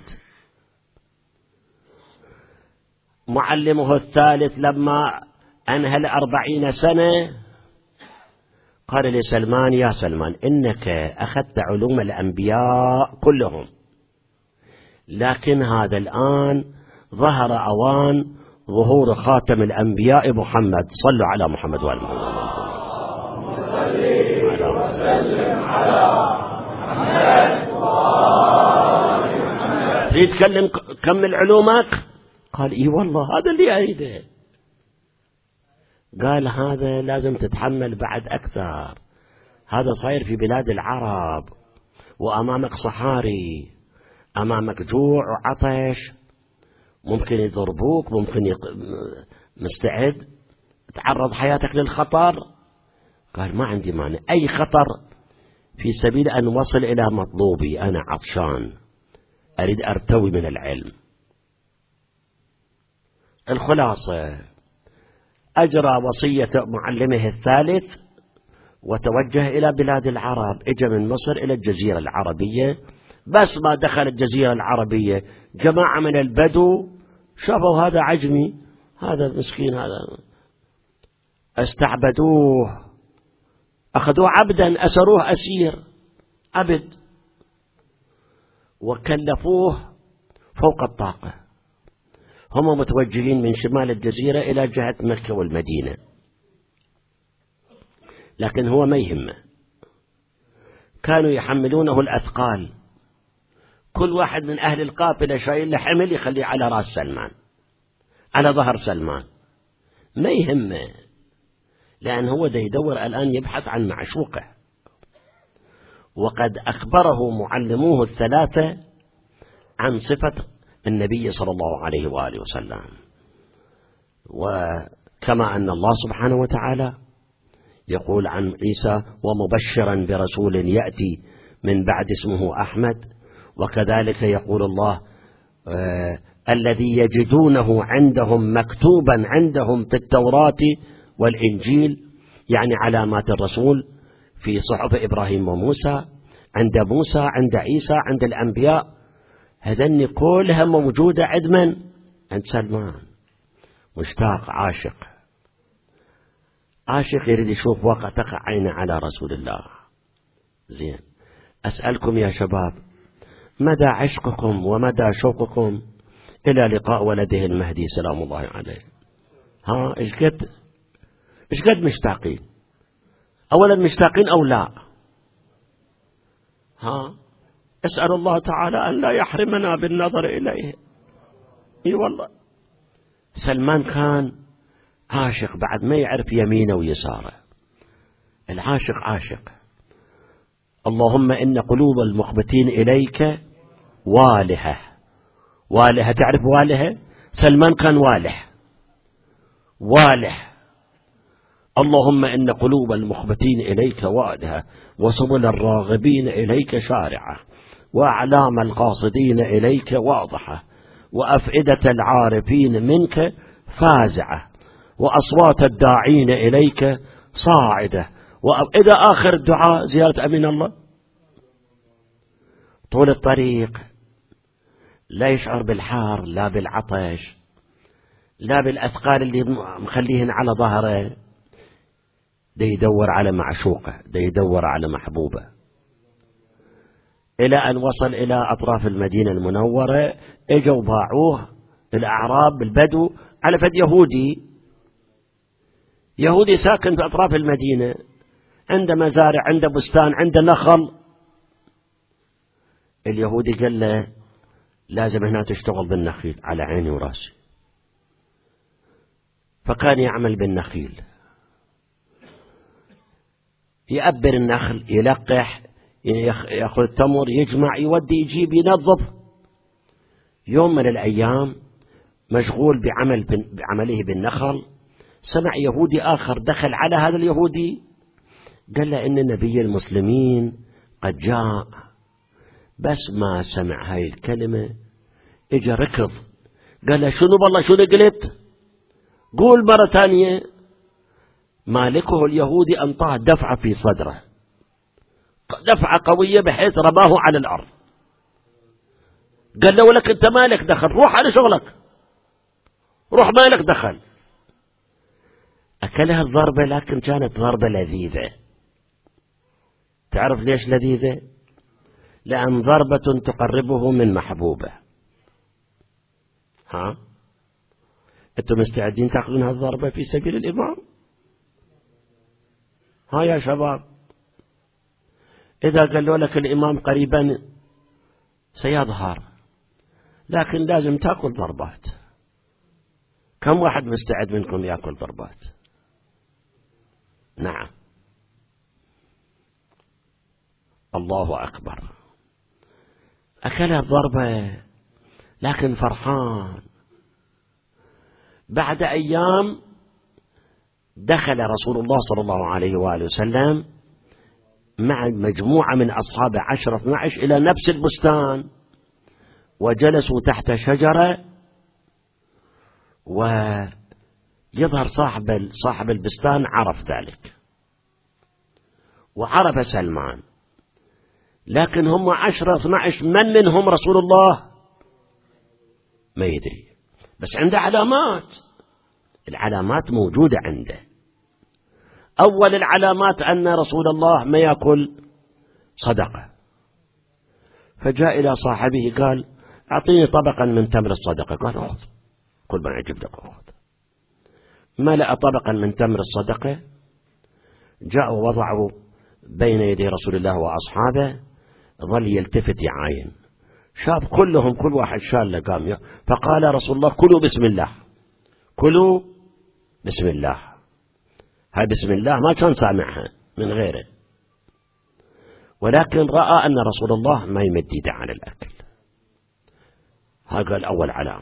[SPEAKER 1] معلمه الثالث لما أنهى 40 سنة قال لسلمان: يا سلمان، إنك أخذت علوم الأنبياء كلهم، لكن هذا الآن ظهر أوان ظهور خاتم الأنبياء محمد. صلوا على محمد وآل محمد. تريد تكلم كمل علومك؟ قال إيه والله هذا اللي أريده. قال هذا لازم تتحمل بعد أكثر، هذا صاير في بلاد العرب، وأمامك صحاري، أمامك جوع وعطش، ممكن يضربوك، ممكن مستعد تعرض حياتك للخطر. قال ما عندي مانع، أي خطر في سبيل أن وصل إلى مطلوبي، أنا عطشان أريد أرتوي من العلم. الخلاصة أجرى وصية معلمه الثالث وتوجه إلى بلاد العرب، إجا من مصر إلى الجزيرة العربية. بس ما دخل الجزيرة العربية جماعة من البدو شافوا هذا عجمي، هذا مسكين، هذا استعبدوه، أخذوه عبدا، أسروه أسير عبد، وكلفوه فوق الطاقة. هم متوجهين من شمال الجزيرة إلى جهة مكة والمدينة، لكن هو ما يهمه، كانوا يحملونه الأثقال، كل واحد من أهل القافلة شايل له حمل يخليه على رأس سلمان، على ظهر سلمان، ما يهمه، لأن هو ده يدور الآن يبحث عن معشوقه. وقد أخبره معلموه الثلاثة عن صفة النبي صلى الله عليه وآله وسلم، وكما أن الله سبحانه وتعالى يقول عن عيسى: ومبشرا برسول يأتي من بعد اسمه أحمد، وكذلك يقول الله: الذي يجدونه عندهم مكتوبا عندهم في التوراة والإنجيل، يعني علامات الرسول في صحف إبراهيم وموسى، عند موسى، عند عيسى، عند الأنبياء، هذني كلها موجودة عند من؟ عند سلمان. مشتاق، عاشق يريد يشوف واقع تقع عينه على رسول الله. زين، أسألكم يا شباب، مدى عشقكم ومدى شوقكم إلى لقاء ولده المهدي سلام الله عليه؟ إيش قد مشتاقين؟ أولا مشتاقين أو لا؟ أسأل الله تعالى أن لا يحرمنا بالنظر إليه. إي والله، سلمان كان عاشق بعد ما يعرف يمينه ويساره. العاشق عاشق. اللهم إن قلوب المخبتين إليك والهة. تعرف والهة؟ سلمان كان والح. اللهم إن قلوب المخبتين إليك والهة، وسبل الراغبين إليك شارعة، وأعلام القاصدين إليك واضحة، وأفئدة العارفين منك فازعة وأصوات الداعين إليك صاعدة، وإذا آخر الدعاء زيارة أمين الله. طول الطريق لا يشعر بالحار، لا بالعطش، لا بالأثقال اللي مخليهن على ظهره، ده يدور على معشوقه، ده يدور على محبوبه، إلى أن وصل إلى أطراف المدينة المنورة. اجوا باعوه الأعراب البدو على فد يهودي ساكن في أطراف المدينة، عنده مزارع، عنده بستان، عنده نخل. اليهودي قال له لازم هنا تشتغل بالنخيل. على عيني وراسي. فكان يعمل بالنخيل، يأبر النخل، يلقح، يأخذ تمر، يجمع، يودي، يجيب، ينظف. يوم من الأيام مشغول بعمله بالنخل، سمع يهودي آخر دخل على هذا اليهودي، قال له إن نبي المسلمين قد جاء. بس ما سمع هاي الكلمة اجا ركض، قال له شنو بالله شنو قلت؟ قول مرة ثانية. مالكه اليهودي أنطاه دفعة في صدره، دفعة قوية بحيث رماه على الأرض. قال له ولك أنت مالك دخل، روح على شغلك، روح مالك دخل. أكلها الضربة، لكن كانت ضربة لذيذة. تعرف ليش لذيذة؟ لأن ضربة تقربه من محبوبه. ها أنتم مستعدين تأخذون هالضربة في سبيل الإمام؟ ها يا شباب، إذا قالوا لك الإمام قريبا سيظهر، لكن لازم تأكل ضربات. كم واحد مستعد منكم يأكل ضربات؟ نعم. الله أكبر. أكل الضربة لكن فرحان. بعد أيام دخل رسول الله صلى الله عليه وآله وسلم مع مجموعة من أصحابه 10-12 إلى نفس البستان، وجلسوا تحت شجرة، ويظهر صاحب البستان عرف ذلك، وعرف سلمان، لكن هم 10-12 من منهم رسول الله ما يدري، بس عنده علامات. العلامات موجودة عنده. أول العلامات أن رسول الله ما يأكل صدقة، فجاء إلى صاحبه قال أعطيني طبقا من تمر الصدقة. قال أخذ، كل ما يعجب لك أخذ. ملأ طبقا من تمر الصدقة، جاء ووضعه بين يدي رسول الله وأصحابه، ظل يلتفت يعاين، شاب كلهم كل واحد شال له قام، فقال رسول الله كلوا بسم الله، كلوا بسم الله. هاي بسم الله ما كان سامعها من غيره، ولكن رأى أن رسول الله ما يمد يده على الأكل. هذا الأول علامة.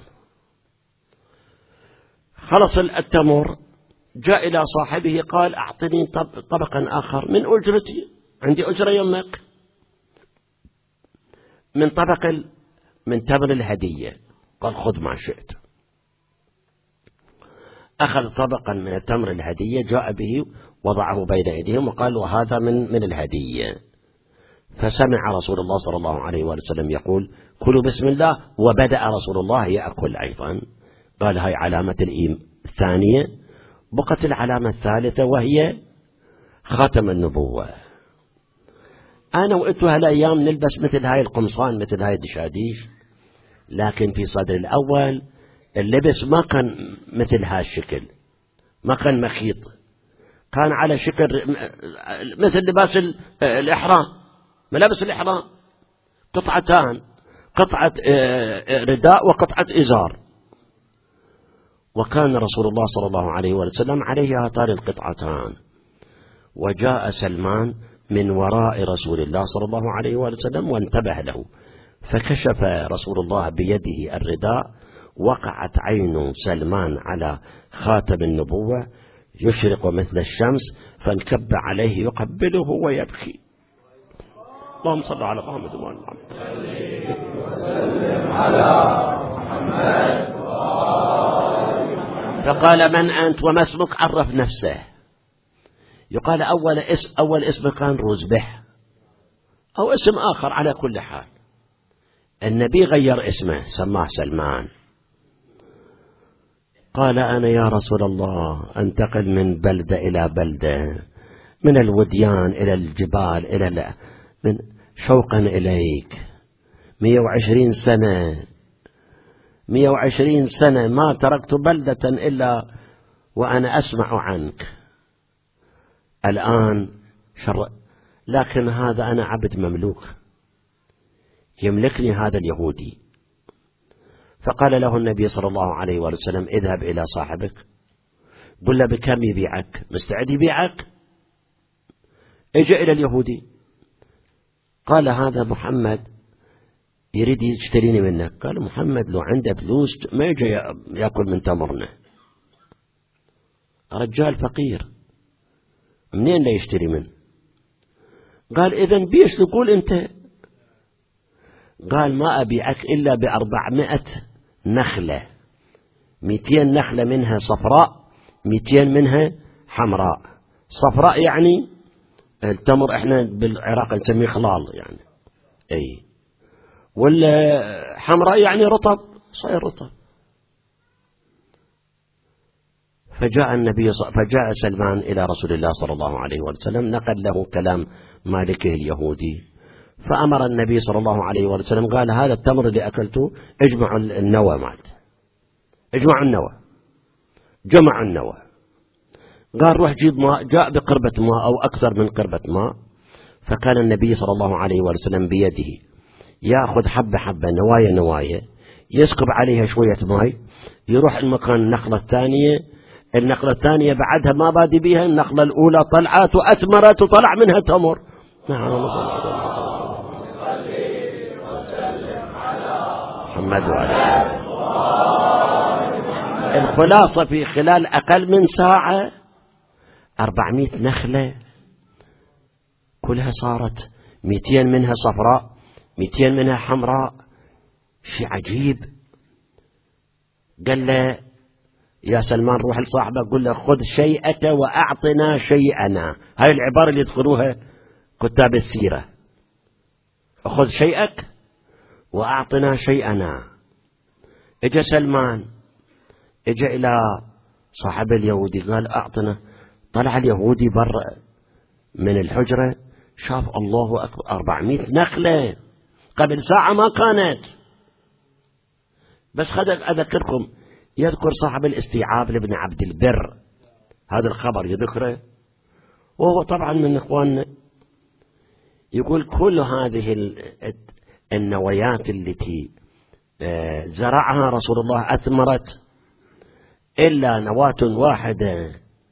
[SPEAKER 1] خلص التمر، جاء إلى صاحبه قال أعطني طبقا آخر من أجرتي، عندي أجرة يمك، من تمر الهدية. قال خذ ما شئت. أخذ طبقا من التمر الهدية، جاء به وضعه بين أيديهم وقال وهذا من الهدية. فسمع رسول الله صلى الله عليه وسلم يقول كلوا بسم الله، وبدأ رسول الله يأكل أيضا. قال هاي علامة الثانية. بقت العلامة الثالثة وهي خاتم النبوة. أنا وإنتو هالأيام نلبس مثل هاي القمصان، مثل هاي الدشاديش، لكن في صدر الأول اللبس ما كان مثل هذا الشكل، ما كان مخيط، كان على شكل مثل لباس الإحرام، ملابس الإحرام، قطعتان، قطعة رداء وقطعة إزار. وكان رسول الله صلى الله عليه وسلم عليه هاتان القطعتان. وجاء سلمان من وراء رسول الله صلى الله عليه وسلم وانتبه له، فكشف رسول الله بيده الرداء، وقعت عين سلمان على خاتم النبوة يشرق مثل الشمس، فانكب عليه يقبله ويبكي. اللهم صل على محمد وعلى محمد وسلم على محمد وآل محمد. فقال من أنت وما اسمك؟ عرف نفسه. يقال أول اسم كان روزبح أو اسم آخر، على كل حال النبي غير اسمه سماه سلمان. قال أنا يا رسول الله أنتقل من بلدة إلى بلدة، من الوديان إلى الجبال من شوقا إليك، 120 سنة ما تركت بلدة إلا وأنا أسمع عنك. الآن لكن هذا أنا عبد مملوك، يملكني هذا اليهودي. فقال له النبي صلى الله عليه وسلم اذهب إلى صاحبك قل له بكم يبيعك، مستعد يبيعك؟ اجى إلى اليهودي قال هذا محمد يريد يشتريني منك. قال محمد لو عنده فلوس ما يجي يأكل من تمرنا، رجال فقير منين لا يشتري منه؟ قال إذن بيش تقول أنت؟ قال ما أبيعك إلا ب400 نخلة، 200 نخلة منها صفراء، 200 منها حمراء. صفراء يعني التمر احنا بالعراق نسميه خلال يعني، اي، والحمراء يعني رطب، صاير رطب. فجاء سلمان إلى رسول الله صلى الله عليه وسلم، نقل له كلام مالكه اليهودي، فأمر النبي صلى الله عليه وسلم قال هذا التمر اللي أكلته اجمعوا النوى مالته، اجمعوا النوى. جمع النوى، قال روح جيب ماء، جاء بقربة ماء أو أكثر من قربة ماء. فكان النبي صلى الله عليه وسلم بيده يأخذ حبة حبة نوايا يسكب عليها شوية ماء، يروح المكان النخلة الثانية بعدها ما بادي بيها، النخلة الأولى طلعت وأثمرت وطلع منها تمر. محمد وعلى الخلاصة في خلال أقل من ساعة 400 نخلة كلها صارت 200 منها صفراء 200 منها حمراء، شيء عجيب. قال له يا سلمان روح لصاحبه قل له خذ شيئك وأعطنا شيئنا. هاي العبارة اللي يدخلوها كتاب السيرة، خذ شيئك وأعطنا شيئنا. اجى سلمان اجى إلى صاحب اليهودي قال أعطنا. طلع اليهودي برا من الحجرة شاف الله أكبر 400 نخلة قبل ساعة ما كانت. بس أذكركم يذكر صاحب الاستيعاب لابن عبد البر هذا الخبر يذكره، وهو طبعا من إخواننا، يقول كل هذه النوايات التي زرعها رسول الله أثمرت إلا نواة واحدة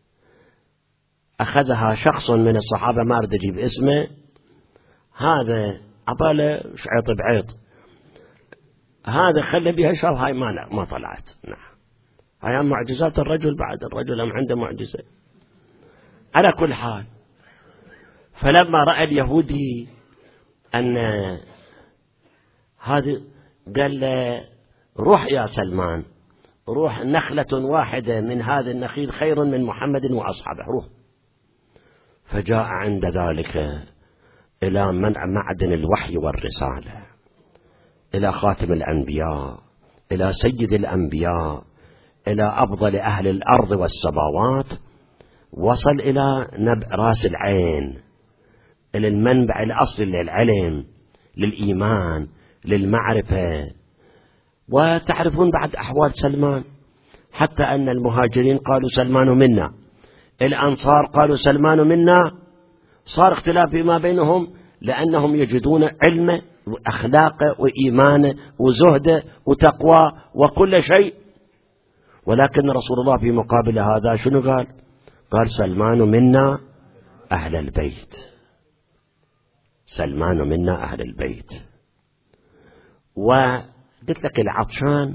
[SPEAKER 1] أخذها شخص من الصحابة ما أريد أجيب اسمه، هذا عطاله شعيط بعيط، هذا خلى بها شر، هاي ما طلعت. نعم، هاي معجزات الرجل، بعد الرجل أم عنده معجزة. على كل حال فلما رأى اليهودي أن هذا قال له روح يا سلمان، روح، نخلة واحدة من هذا النخيل خير من محمد وأصحابه، روح. فجاء عند ذلك إلى معدن الوحي والرسالة، إلى خاتم الأنبياء، إلى سيد الأنبياء، إلى أفضل أهل الأرض والسماوات، وصل إلى رأس العين، إلى المنبع الأصلي للعلم، للإيمان، للمعرفة. وتعرفون بعد أحوال سلمان، حتى أن المهاجرين قالوا سلمان منا، الأنصار قالوا سلمان منا، صار اختلاف فيما بينهم لأنهم يجدون علم وأخلاق وإيمان وزهد وتقوى وكل شيء. ولكن رسول الله في مقابل هذا شنو قال؟ قال سلمان منا أهل البيت، سلمان منا أهل البيت. وقلت لك العطشان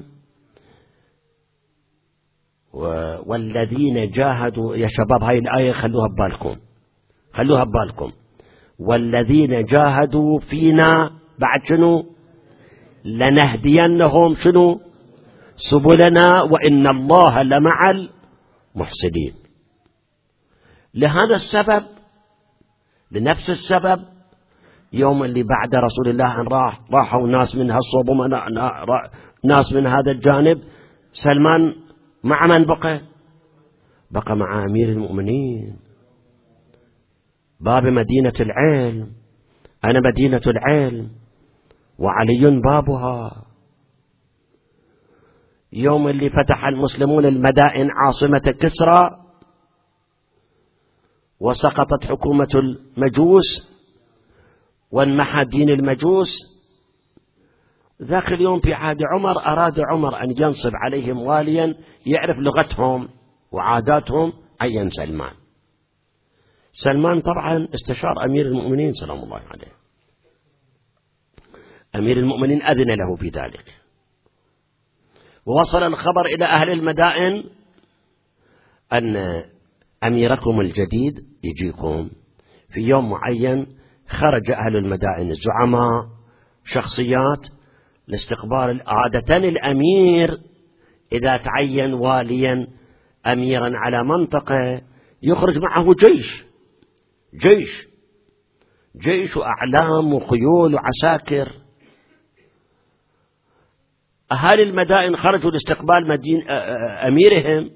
[SPEAKER 1] والذين جاهدوا، يا شباب هاي الآية خلوها ببالكم، خلوها ببالكم. والذين جاهدوا فينا بعد شنو؟ لنهدينهم شنو؟ سبلنا وإن الله لمع المحسنين. لهذا السبب، لنفس السبب، يوم اللي بعد رسول الله أن راحوا ناس من هالصوب ناس من هذا الجانب، سلمان مع من بقى مع أمير المؤمنين. باب مدينة العلم، أنا مدينة العلم وعلي بابها. يوم اللي فتح المسلمون المدائن عاصمة كسرى وسقطت حكومة المجوس وانمحى دين المجوس، ذاك اليوم في عهد عمر أراد عمر أن ينصب عليهم واليا يعرف لغتهم وعاداتهم، عين سلمان. سلمان طبعا استشار أمير المؤمنين سلام الله عليه، أمير المؤمنين أذن له في ذلك، ووصل الخبر إلى أهل المدائن أن أميركم الجديد يجيكم في يوم معين. خرج أهل المدائن الزعماء شخصيات لاستقبال. عادة الأمير إذا تعين واليا أميرا على منطقة يخرج معه جيش وأعلام وخيول وعساكر. أهالي المدائن خرجوا لاستقبال أميرهم،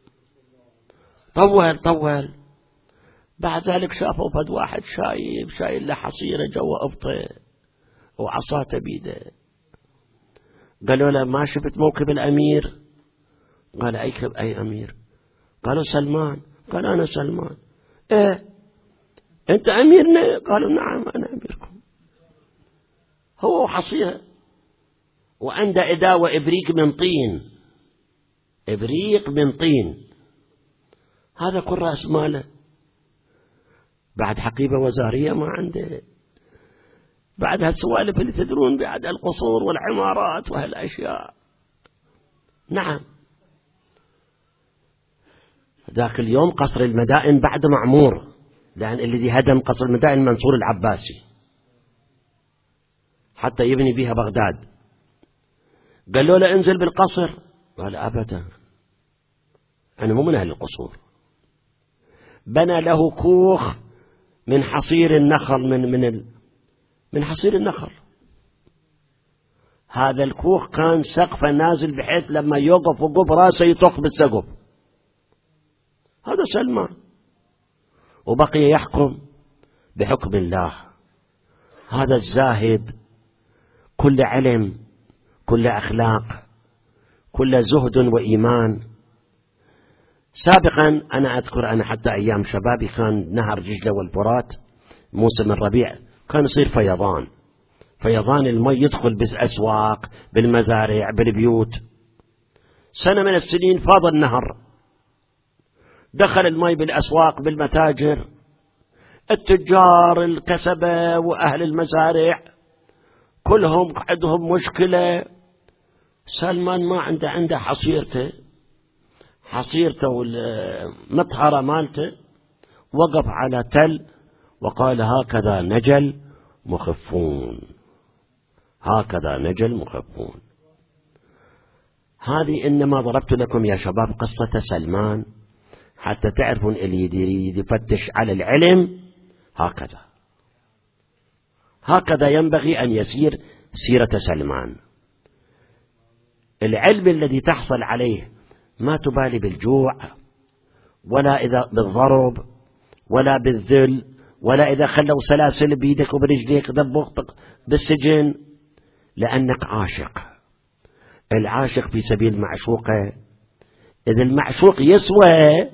[SPEAKER 1] طول. بعد ذلك شافوا فد واحد شايل له حصيرة جوا أبطه وعصاته بيده. قالوا له ما شفت موكب الأمير؟ قال أي أمير؟ قالوا سلمان. قال أنا سلمان. إيه أنت أميرنا؟ قالوا نعم أنا أميركم. هو حصيرة وعنده إداوة إبريق من طين، هذا كل رأس ماله. بعد حقيبة وزارية ما عنده، بعد هالسوالف اللي تدرون، بعد القصور والعمارات وهالأشياء. نعم ذاك اليوم قصر المدائن بعد معمور، لأن الذي هدم قصر المدائن منصور العباسي حتى يبني بها بغداد. قالوا له انزل بالقصر، قال أبدا أنا مو من أهل القصور. بنى له كوخ من حصير النخل، من حصير النخل. هذا الكوخ كان سقفه نازل بحيث لما يوقف وقف راسه يطخ بالسقف. هذا سلمان، وبقي يحكم بحكم الله. هذا الزاهد كل علم، كل أخلاق، كل زهد وإيمان. سابقا أنا أذكر حتى أيام شبابي كان نهر دجلة والفرات موسم الربيع كان يصير فيضان المي يدخل بالأسواق بالمزارع بالبيوت. سنة من السنين فاض النهر، دخل المي بالأسواق بالمتاجر، التجار الكسبة وأهل المزارع كلهم عندهم مشكلة. سلمان ما عنده حصيرته والمطهرة مالته، وقف على تل وقال هكذا نجل مخفون. هذه إنما ضربت لكم يا شباب قصة سلمان حتى تعرفون اللي يريد يفتش على العلم هكذا ينبغي أن يسير سيرة سلمان. العلم الذي تحصل عليه ما تبالي بالجوع ولا إذا بالضرب ولا بالذل ولا إذا خلوا سلاسل بيدك وبرجليك ذبوك بالسجن، لأنك عاشق. العاشق في سبيل معشوقه، إذا المعشوق يسوى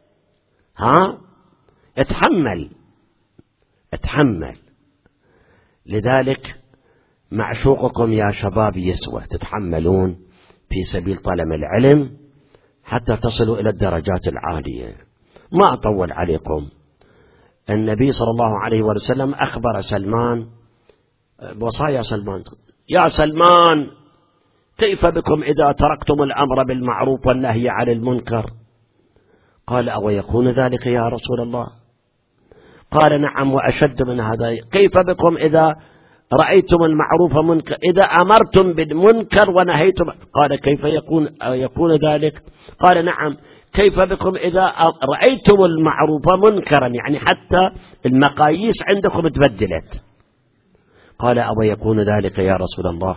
[SPEAKER 1] اتحمل. لذلك معشوقكم يا شباب يسوى، تتحملون في سبيل طلب العلم حتى تصلوا إلى الدرجات العالية. ما أطول عليكم. النبي صلى الله عليه وسلم أخبر سلمان بوصايا سلمان: يا سلمان كيف بكم إذا تركتم الأمر بالمعروف والنهي عن المنكر؟ قال: أو يكون ذلك يا رسول الله؟ قال: نعم وأشد من هذا. كيف بكم إذا رأيتم المعروف منكر، إذا أمرتم بالمنكر ونهيتم، قال كيف يكون ذلك؟ قال نعم، كيف بكم إذا رأيتم المعروف منكرا، يعني حتى المقاييس عندكم تبدلت. قال أو يكون ذلك يا رسول الله؟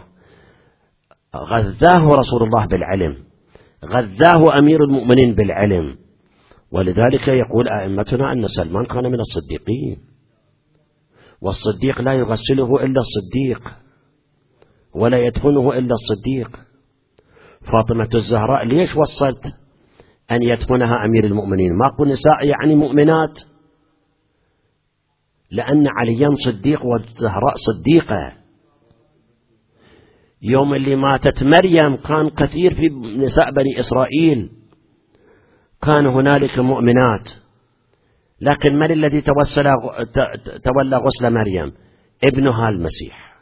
[SPEAKER 1] غذاه رسول الله بالعلم، غذاه أمير المؤمنين بالعلم، ولذلك يقول أئمتنا أن سلمان كان من الصديقين، والصديق لا يغسله إلا الصديق ولا يدفنه إلا الصديق. فاطمة الزهراء ليش وصلت أن يدفنها أمير المؤمنين؟ ما قل نساء يعني مؤمنات، لأن عليا صديق والزهراء صديقة. يوم اللي ماتت مريم كان كثير في نساء بني إسرائيل كان هنالك مؤمنات، لكن من الذي تولى غسل مريم؟ ابنها المسيح،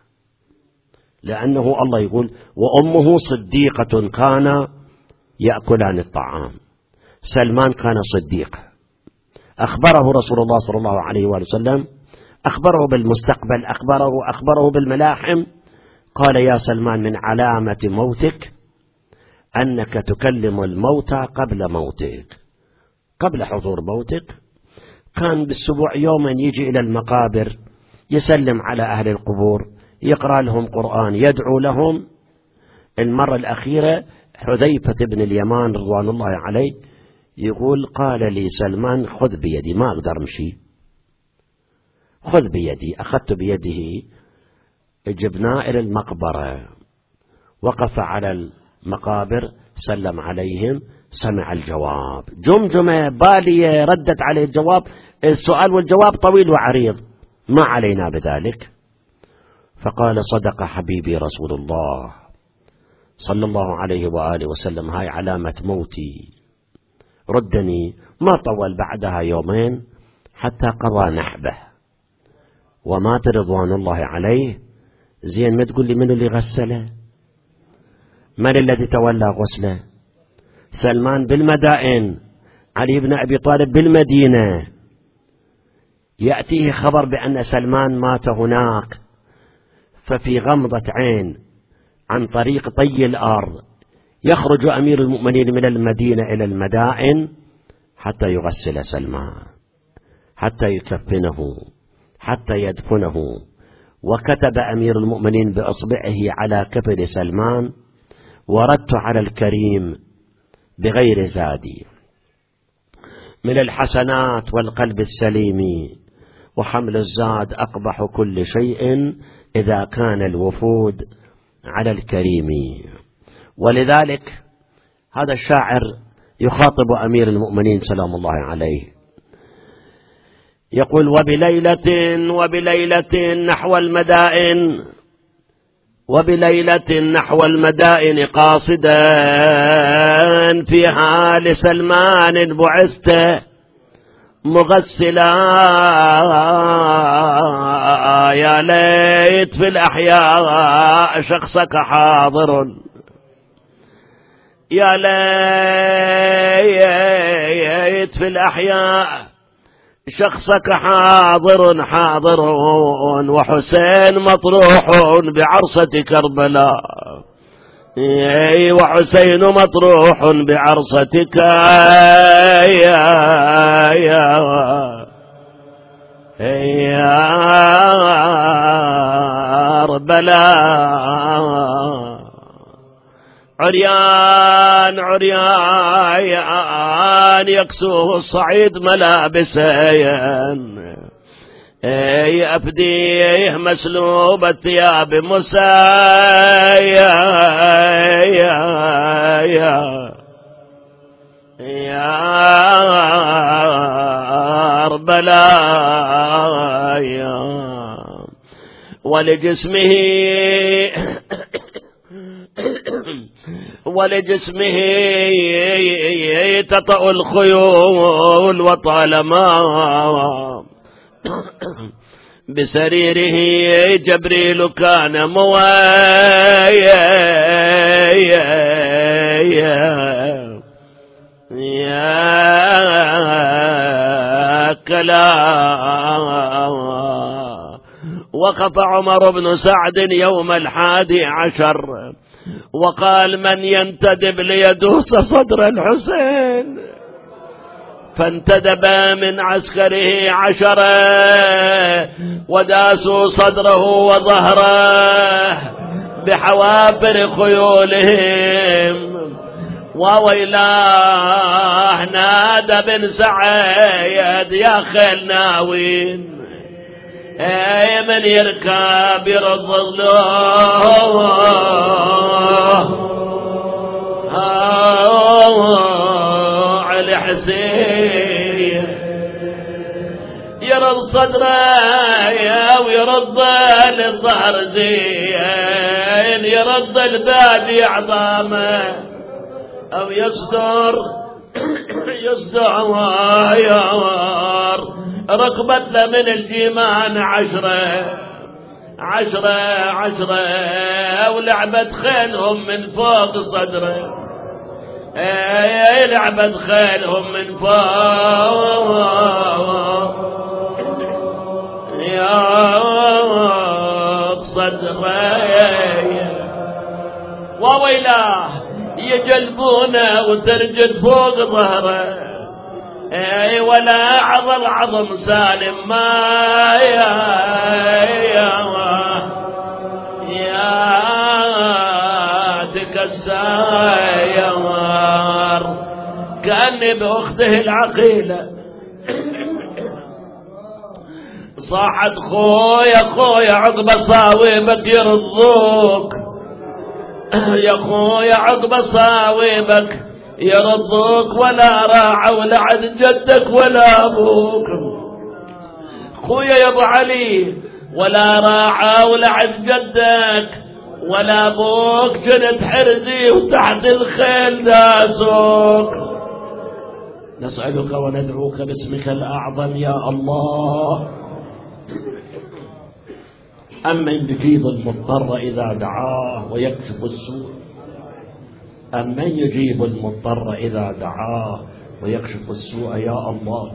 [SPEAKER 1] لأنه الله يقول وأمه صديقة كان يأكلان الطعام. سلمان كان صديق، أخبره رسول الله صلى الله عليه وسلم، أخبره بالمستقبل، أخبره بالملاحم. قال يا سلمان من علامة موتك أنك تكلم الموتى قبل موتك، قبل حضور موتك. كان بالسبوع يوما يجي إلى المقابر يسلم على أهل القبور، يقرأ لهم قرآن، يدعو لهم. المرة الأخيرة حذيفة بن اليمان رضوان الله عليه يقول قال لي سلمان خذ بيدي، ما أقدر أمشي، خذ بيدي. أخذت بيده، جبناه إلى المقبرة، وقف على المقابر سلم عليهم، سمع الجواب، جمجمة بالية ردت عليه الجواب، السؤال والجواب طويل وعريض، ما علينا بذلك. فقال صدق حبيبي رسول الله صلى الله عليه وآله وسلم، هاي علامة موتي، ردني. ما طول بعدها يومين حتى قضى نحبه ومات رضوان الله عليه. زين ما تقول لي من اللي غسله؟ من الذي تولى غسله؟ سلمان بالمدائن، علي بن أبي طالب بالمدينة. يأتيه خبر بأن سلمان مات هناك، ففي غمضة عين عن طريق طي الأرض يخرج أمير المؤمنين من المدينة إلى المدائن حتى يغسل سلمان، حتى يكفنه، حتى يدفنه. وكتب أمير المؤمنين بإصبعه على كفن سلمان وردت على الكريم بغير زادي. من الحسنات والقلب السليم وحمل الزاد أقبح كل شيء إذا كان الوفود على الكريم. ولذلك هذا الشاعر يخاطب أمير المؤمنين سلام الله عليه، يقول وبليلة نحو المدائن، وبليلة نحو المدائن قاصدا فيها لسلمان بعثت مغسلا، يا ليت في الأحياء شخصك حاضر، يا ليت في الأحياء شخصك حاضر حاضر، وحسين مطروح بعرصة كربلاء، وحسين مطروح بعرصتك يا كربلاء. عريان عريان يكسوه الصعيد ملابسين، أفديه مسلوب الثياب مسايا يا كربلاء. ولجسمه تطأ الخيول، وطالما بسريره جبريل كان موايا يا كلا وقف عمر بن سعد يوم 11 وقال: من ينتدب ليدوس صدر الحسين؟ فانتدب من عسكره 10 وداسوا صدره وظهره بحوافر خيولهم. وويلاه نادى بن سعيد: يا خيل ناوين، اي من يركب يرض الله علي حسين، يرض صدره ويرض للظهر زين، يرض البادي عظامه أو يصدر ركبت له من الجيمان 10 ولعبت خيلهم من فوق صدره، لعبت خيلهم من فوق صدره. وويلاه يجلبونه وترجد فوق ظهره، ولا عظم سالم ما يا تكسر كأني بأخته العقيلة. صاحت خويا عقب صاوبك يرضوك، يا خويا عقب صاوبك يرضوك، ولا راعوا لعد جدك ولا أبوك. خويا يا أبو علي ولا راعوا لعد جدك ولا أبوك، جنت حرزي وتحت الخيل داسوك. نسألك وندعوك باسمك الأعظم يا الله. أمن يجيب المضطر إذا دعاه ويكشف السوء، أمن يجيب المضطر إذا دعاه ويكشف السوء يا الله.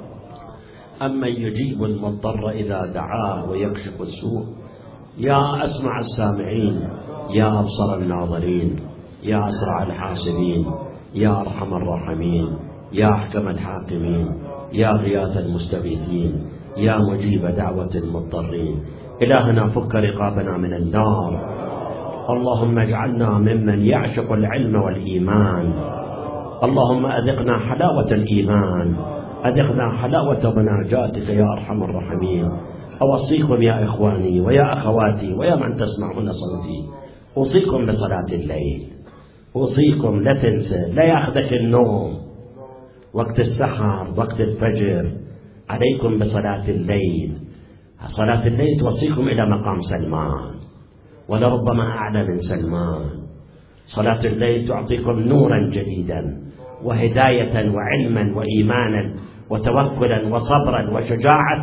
[SPEAKER 1] أمن يجيب المضطر إذا دعاه ويكشف السوء. يا أسمع السامعين، يا أبصر الناظرين، يا أسرع الحاسبين، يا أرحم الراحمين، يا أحكم الحاكمين، يا غياث المستغيثين، يا مجيب دعوة المضطرين. إلهنا فك رقابنا من النار. اللهم اجعلنا ممن يعشق العلم والإيمان. اللهم أذقنا حلاوة الإيمان، أذقنا حلاوة مناجاتك يا أرحم الراحمين. أوصيكم يا إخواني ويا أخواتي ويا من تسمعون صوتي، أوصيكم بصلاة الليل، أوصيكم لا تنسى، لا يأخذك النوم وقت السحر وقت الفجر، عليكم بصلاة الليل. صلاة الليل توصيكم إلى مقام سلمان ولربما أعلى من سلمان. صلاة الليل تعطيكم نورا جديدا وهداية وعلما وإيمانا وتوكلا وصبرا وشجاعة.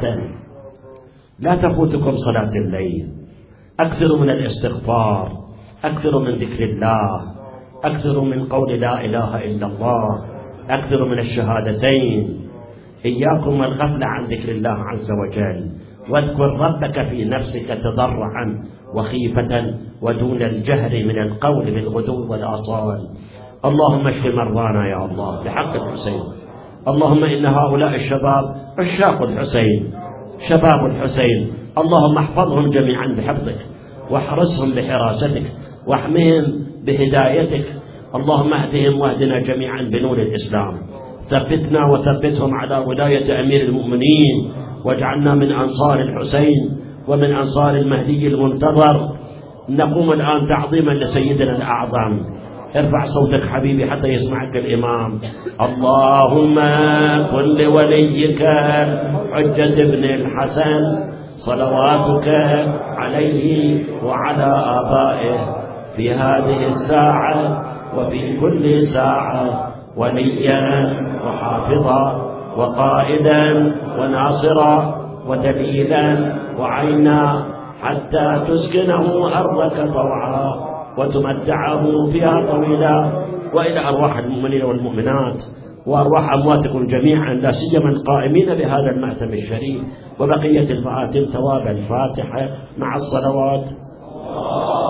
[SPEAKER 1] لا تفوتكم صلاة الليل. أكثروا من الاستغفار، أكثروا من ذكر الله، أكثروا من قول لا إله إلا الله، أكثروا من الشهادتين. إياكم والغفلة عن ذكر الله عز وجل، واذكر ربك في نفسك تضرعا وخيفة ودون الجهر من القول بالغدو والآصال. اللهم اشف مرضانا يا الله بحق الحسين. اللهم إن هؤلاء الشباب عشاق الحسين، شباب الحسين، اللهم احفظهم جميعا بحفظك، واحرسهم بحراستك، واحمهم بهدايتك. اللهم اهدهم واهدنا جميعا بنور الإسلام. ثبتنا وثبتهم على ولاية أمير المؤمنين، واجعلنا من أنصار الحسين ومن أنصار المهدي المنتظر. نقوم الآن تعظيما لسيدنا الأعظم. ارفع صوتك حبيبي حتى يسمعك الإمام. اللهم كن لوليك حجة بن الحسن صلواتك عليه وعلى آبائه في هذه الساعة وفي كل ساعة وليا وحافظا وقائدا وناصرا ودليلا وعينا، حتى تسكنه أرضك طوعا وتمتعه فيها طويلا. وإلى أرواح المؤمنين والمؤمنات وأرواح أمواتكم جميعا، لا سيما القائمين بهذا المأتم الشريف، وبقية الفآتم ثواب الفاتحة مع الصلوات.